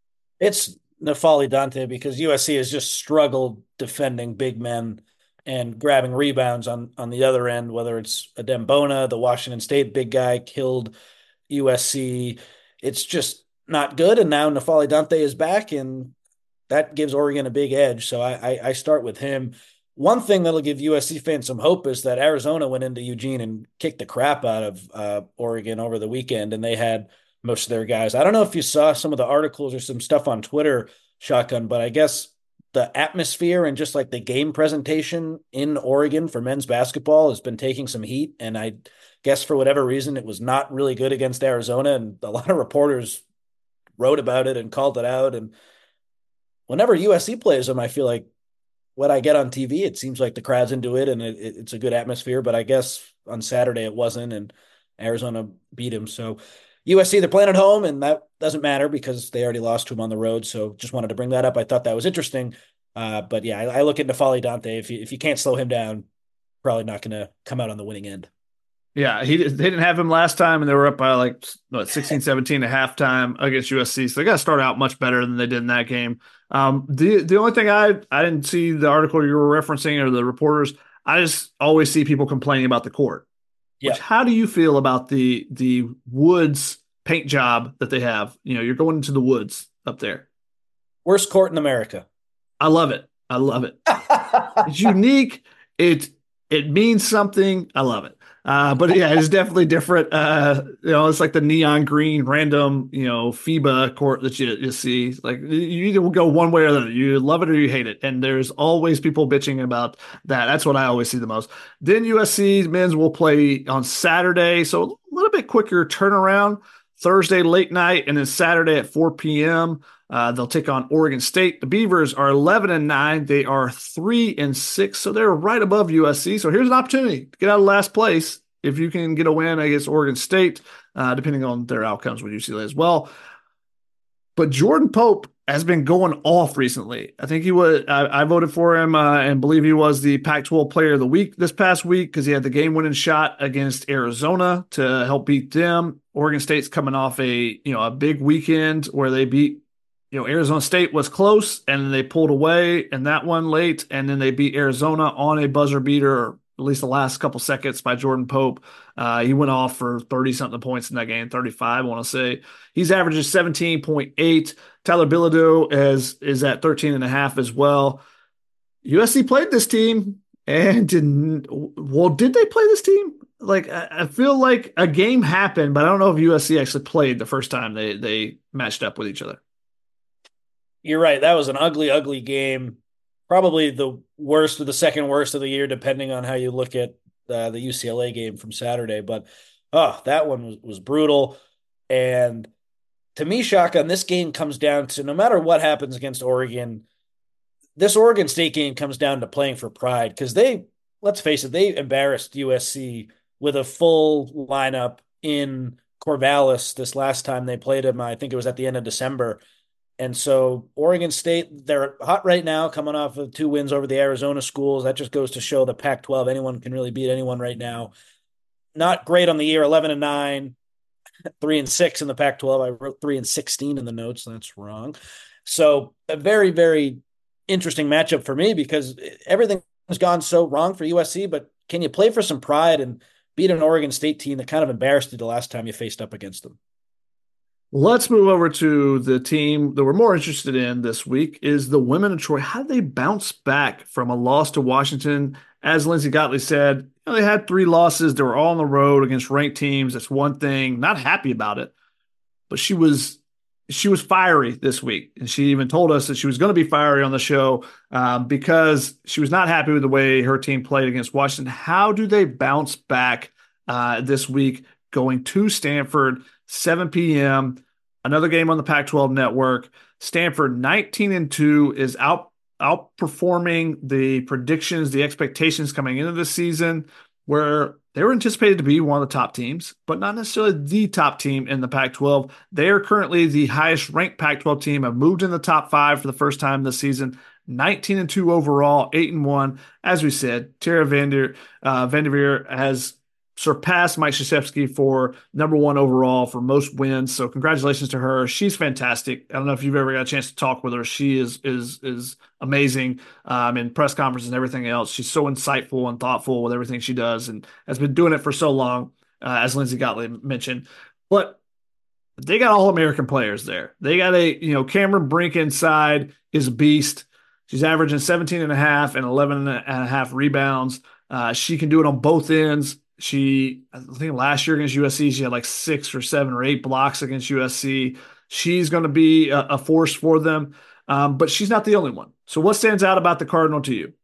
It's N'Faly Dante, because U S C has just struggled defending big men and grabbing rebounds on, on the other end, whether it's Adem Bona, the Washington State big guy, killed U S C. It's just not good, and now N'Faly Dante is back, and that gives Oregon a big edge. So I, I, I start with him. One thing that'll give U S C fans some hope is that Arizona went into Eugene and kicked the crap out of uh, Oregon over the weekend, and they had most of their guys. I don't know if you saw some of the articles or some stuff on Twitter, Shotgun, but I guess the atmosphere and just like the game presentation in Oregon for men's basketball has been taking some heat. And I guess for whatever reason, it was not really good against Arizona. And a lot of reporters wrote about it and called it out. And whenever U S C plays them, I feel like what I get on T V, it seems like the crowd's into it and it, it's a good atmosphere. But I guess on Saturday it wasn't, and Arizona beat him. So U S C, they're playing at home, and that doesn't matter because they already lost to him on the road. So just wanted to bring that up. I thought that was interesting. Uh, but yeah, I, I look into N'Faly Dante. If you, if you can't slow him down, probably not going to come out on the winning end. Yeah, he they didn't have him last time, and they were up by like what, sixteen, seventeen at halftime against U S C. So they got to start out much better than they did in that game. Um, the the only thing I I didn't see the article you were referencing or the reporters. I just always see people complaining about the court. Yeah. Which, how do you feel about the the woods paint job that they have? You know, you're going into the woods up there. Worst court in America. I love it. I love it. It's unique. It it means something. I love it. Uh, but yeah, it's definitely different. Uh, you know, it's like the neon green random, you know, FIBA court that you, you see. Like you either go one way or the other. You love it or you hate it. And there's always people bitching about that. That's what I always see the most. Then U S C men's will play on Saturday. So a little bit quicker turnaround. Thursday late night, and then Saturday at four p.m. Uh, they'll take on Oregon State. The Beavers are eleven and nine. They are three and six, so they're right above U S C. So here's an opportunity to get out of last place if you can get a win against Oregon State, uh, depending on their outcomes with U C L A as well. But Jordan Pope has been going off recently. I think he was. I, I voted for him uh, and believe he was the Pac twelve Player of the Week this past week because he had the game-winning shot against Arizona to help beat them. Oregon State's coming off a you know a big weekend where they beat you know, Arizona State was close, and they pulled away in that one late, and then they beat Arizona on a buzzer beater, or at least the last couple seconds by Jordan Pope. Uh, he went off for thirty-something points in that game, thirty-five, I want to say. He's averaging seventeen point eight. Tyler Bilodeau is, is at thirteen and a half as well. U S C played this team, and didn't – well, did they play this team? Like, I, I feel like a game happened, but I don't know if U S C actually played the first time they, they matched up with each other. You're right. That was an ugly, ugly game. Probably the worst or the second worst of the year, depending on how you look at uh, the U C L A game from Saturday. But, oh, that one was, was brutal. And to me, Shotgun, this game comes down to no matter what happens against Oregon, this Oregon State game comes down to playing for pride because they, let's face it, they embarrassed U S C with a full lineup in Corvallis this last time they played them. I think it was at the end of December. And so Oregon State, they're hot right now, coming off of two wins over the Arizona schools. That just goes to show the Pac twelve, anyone can really beat anyone right now. Not great on the year, eleven and nine, three and six in the Pac twelve. I wrote three and sixteen in the notes. That's wrong. So a very, very interesting matchup for me because everything has gone so wrong for U S C, but can you play for some pride and beat an Oregon State team that kind of embarrassed you the last time you faced up against them? Let's move over to the team that we're more interested in this week is the women of Troy. How did they bounce back from a loss to Washington? As Lindsey Gottlieb said, you know, they had three losses. They were all on the road against ranked teams. That's one thing. Not happy about it. But she was she was fiery this week. And she even told us that she was going to be fiery on the show um, because she was not happy with the way her team played against Washington. How do they bounce back uh, this week going to Stanford? seven p.m., another game on the Pac twelve network. Stanford nineteen and two is out outperforming the predictions, the expectations coming into the season, where they were anticipated to be one of the top teams, but not necessarily the top team in the Pac twelve. They are currently the highest ranked Pac twelve team, have moved in the top five for the first time this season. nineteen and two overall, eight and one. As we said, Tara Vander, uh, Vanderveer has surpassed Mike Krzyzewski for number one overall for most wins. So congratulations to her. She's fantastic. I don't know if you've ever got a chance to talk with her. She is is is amazing um, in press conferences and everything else. She's so insightful and thoughtful with everything she does and has been doing it for so long, uh, as Lindsey Gottlieb mentioned. But they got All-American players there. They got a, you know, Cameron Brink inside is a beast. She's averaging seventeen and a half and eleven and a half rebounds. Uh, she can do it on both ends. She, I think last year against U S C, she had like six or seven or eight blocks against U S C. She's going to be a, a force for them, um, but she's not the only one. So what stands out about the Cardinal to you?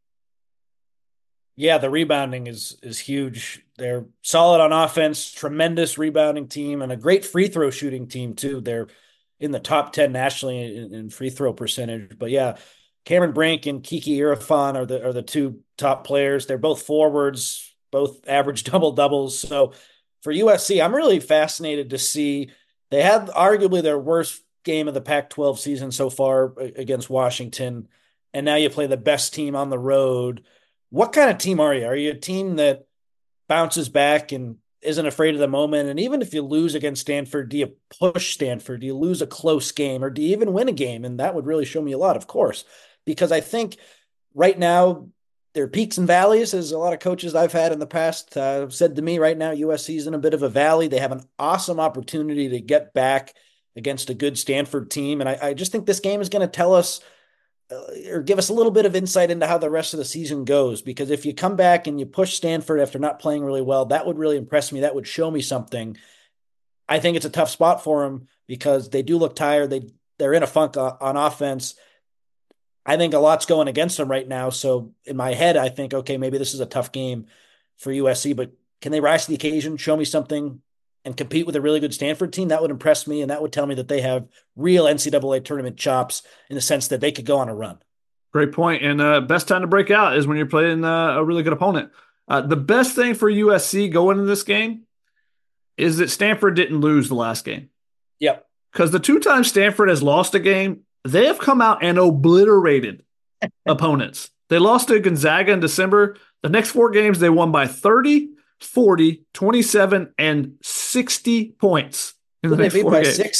Yeah, the rebounding is is huge. They're solid on offense, tremendous rebounding team, and a great free throw shooting team too. They're in the top ten nationally in, in free throw percentage. But yeah, Cameron Brink and Kiki Irfan are the are the two top players. They're both forwards, both average double doubles. So for U S C, I'm really fascinated to see. They had arguably their worst game of the Pac twelve season so far against Washington, and now you play the best team on the road. What kind of team are you? Are you a team that bounces back and isn't afraid of the moment? And even if you lose against Stanford, do you push Stanford? Do you lose a close game, or do you even win a game? And that would really show me a lot, of course, because I think right now there are peaks and valleys, as a lot of coaches I've had in the past uh, have said to me. Right now, U S C is in a bit of a valley. They have an awesome opportunity to get back against a good Stanford team. And I, I just think this game is going to tell us or give us a little bit of insight into how the rest of the season goes. Because if you come back and you push Stanford after not playing really well, that would really impress me. That would show me something. I think it's a tough spot for them because they do look tired. They, they're in a funk on offense. I think a lot's going against them right now. So in my head, I think, okay, maybe this is a tough game for U S C, but can they rise to the occasion, show me something, and compete with a really good Stanford team? That would impress me, and that would tell me that they have real N C double A tournament chops in the sense that they could go on a run. Great point. And uh, best time to break out is when you're playing uh, a really good opponent. Uh, the best thing for U S C going into this game is that Stanford didn't lose the last game. Yep. Because the two times Stanford has lost a game, they have come out and obliterated opponents. They lost to Gonzaga in December. The next four games, they won by thirty, forty, twenty-seven, and sixty points in the they next beat four by games. sixty.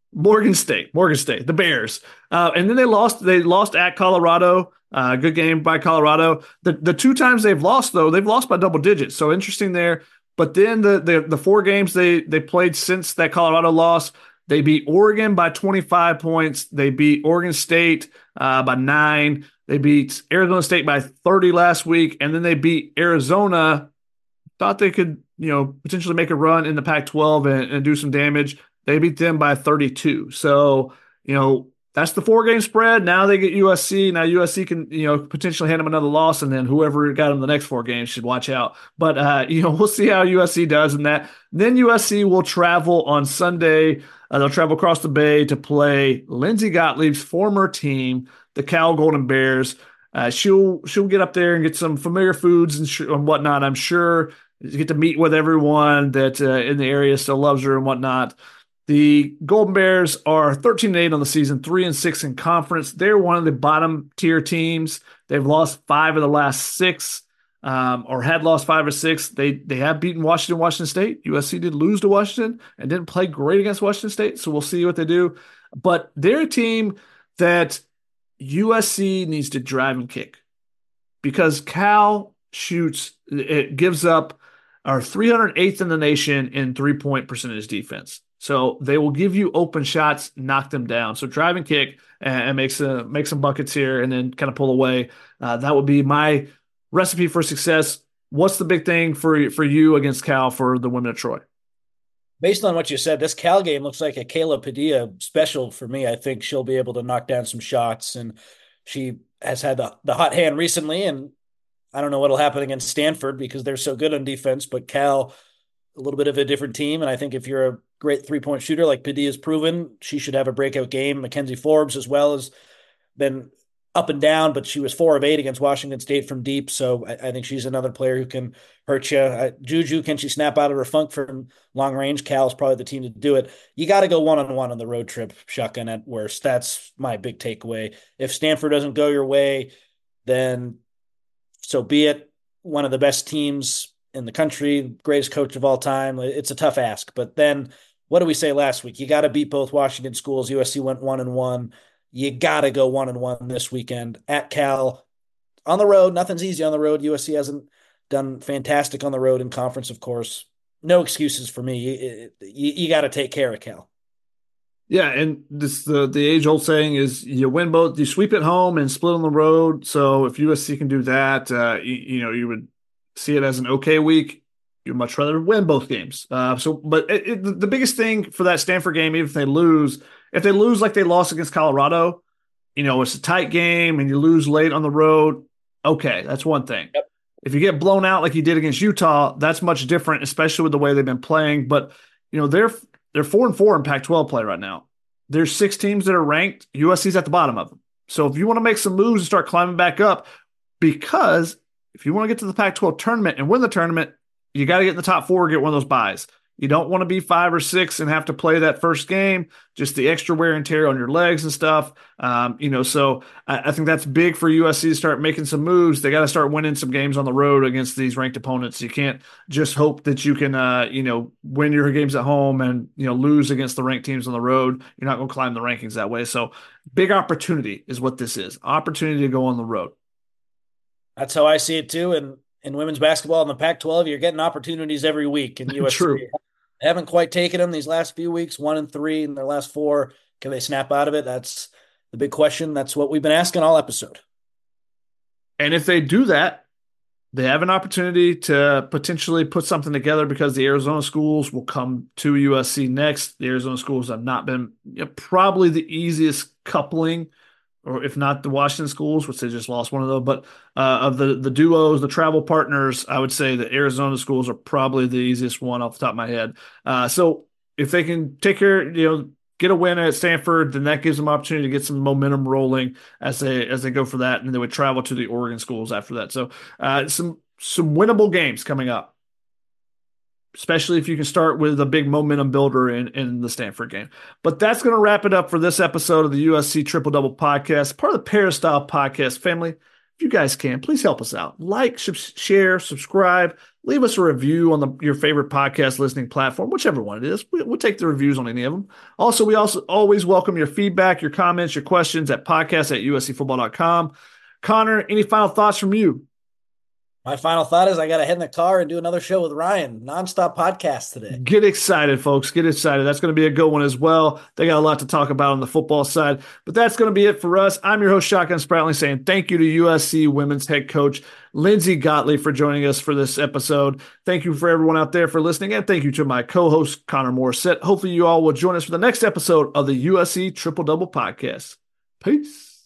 Morgan State, Morgan State, the Bears. Uh, and then they lost, they lost at Colorado. Uh, good game by Colorado. The the two times they've lost, though, they've lost by double digits. So interesting there. But then the the, the four games they they played since that Colorado loss, they beat Oregon by twenty-five points. They beat Oregon State uh, by nine. They beat Arizona State by thirty last week. And then they beat Arizona. Thought they could, you know, potentially make a run in the Pac twelve and, and do some damage. They beat them by thirty-two. So, you know, that's the four-game spread. Now they get U S C. Now U S C can, you know, potentially hand them another loss, and then whoever got them the next four games should watch out. But, uh, you know, we'll see how U S C does in that. Then U S C will travel on Sunday. Uh, they'll travel across the bay to play Lindsey Gottlieb's former team, the Cal Golden Bears. Uh, she'll she'll get up there and get some familiar foods and, sh- and whatnot, I'm sure. Get to meet with everyone that uh, in the area still loves her and whatnot. The Golden Bears are thirteen and eight on the season, three and six in conference. They're one of the bottom tier teams. They've lost five of the last six, um, or had lost five or six. They they have beaten Washington, Washington State. U S C did lose to Washington and didn't play great against Washington State, so we'll see what they do. But they're a team that U S C needs to drive and kick because Cal shoots, it gives up, are three hundred eighth in the nation in three-point percentage defense. So they will give you open shots, knock them down. So drive and kick and, and make some make some buckets here, and then kind of pull away. Uh, that would be my recipe for success. What's the big thing for for you against Cal for the women of Troy? Based on what you said, this Cal game looks like a Kayla Padilla special for me. I think she'll be able to knock down some shots, and she has had the, the hot hand recently. And I don't know what'll happen against Stanford because they're so good on defense, but Cal, a little bit of a different team. And I think if you're a great three-point shooter like Padilla's proven, she should have a breakout game. Mackenzie Forbes as well has been up and down, but she was four of eight against Washington State from deep. So I, I think she's another player who can hurt you. Uh, Juju, can she snap out of her funk from long range? Cal's probably the team to do it. You got to go one-on-one on the road trip, shotgun at worst. That's my big takeaway. If Stanford doesn't go your way, then so be it. One of the best teams in the country, greatest coach of all time. It's a tough ask. But then what did we say last week? You got to beat both Washington schools. U S C went one and one. You got to go one and one this weekend at Cal on the road. Nothing's easy on the road. U S C hasn't done fantastic on the road in conference, of course. No excuses for me. You, you, you got to take care of Cal. Yeah, and this the the age old saying is you win both, you sweep at home and split on the road. So if U S C can do that, uh, you, you know you would see it as an okay week. You'd much rather win both games. Uh, so, but it, it, the biggest thing for that Stanford game, even if they lose, if they lose like they lost against Colorado, you know it's a tight game and you lose late on the road. Okay, that's one thing. Yep. If you get blown out like you did against Utah, that's much different, especially with the way they've been playing. But you know they're they're four and four in Pac twelve play right now. There's six teams that are ranked. U S C's at the bottom of them. So if you want to make some moves and start climbing back up, because if you want to get to the Pac twelve tournament and win the tournament, you got to get in the top four or get one of those buys. You don't want to be five or six and have to play that first game, just the extra wear and tear on your legs and stuff. Um, you know, so I, I think that's big for U S C to start making some moves. They got to start winning some games on the road against these ranked opponents. You can't just hope that you can, uh, you know, win your games at home and, you know, lose against the ranked teams on the road. You're not going to climb the rankings that way. So big opportunity is what this is. Opportunity to go on the road. That's how I see it too. And in women's basketball in the Pac twelve, you're getting opportunities every week. And U S C True. haven't quite taken them these last few weeks, one and three in their last four. Can they snap out of it? That's the big question. That's what we've been asking all episode. And if they do that, they have an opportunity to potentially put something together because the Arizona schools will come to U S C next. The Arizona schools have not been you know, probably the easiest coupling, or if not the Washington schools, which they just lost one of them. But uh, of the, the duos, the travel partners, I would say the Arizona schools are probably the easiest one off the top of my head. Uh, so if they can take care, you know, get a win at Stanford, then that gives them opportunity to get some momentum rolling as they as they go for that, and they would travel to the Oregon schools after that. So uh, some some winnable games coming up, especially if you can start with a big momentum builder in, in the Stanford game. But that's going to wrap it up for this episode of the U S C Triple Double Podcast, part of the Peristyle Podcast family. If you guys can, please help us out. Like, sh- share, subscribe. leave us a review on the, your favorite podcast listening platform, whichever one it is. We, we'll take the reviews on any of them. Also, we also always welcome your feedback, your comments, your questions at podcast at U S C football dot com. Connor, any final thoughts from you? My final thought is I got to head in the car and do another show with Ryan. Nonstop podcast today. Get excited, folks. Get excited. That's going to be a good one as well. They got a lot to talk about on the football side. But that's going to be it for us. I'm your host, Shotgun Spratling, saying thank you to U S C women's head coach Lindsey Gottlieb for joining us for this episode. Thank you for everyone out there for listening. And thank you to my co-host, Connor Morissette. Hopefully you all will join us for the next episode of the U S C Triple Double Podcast. Peace.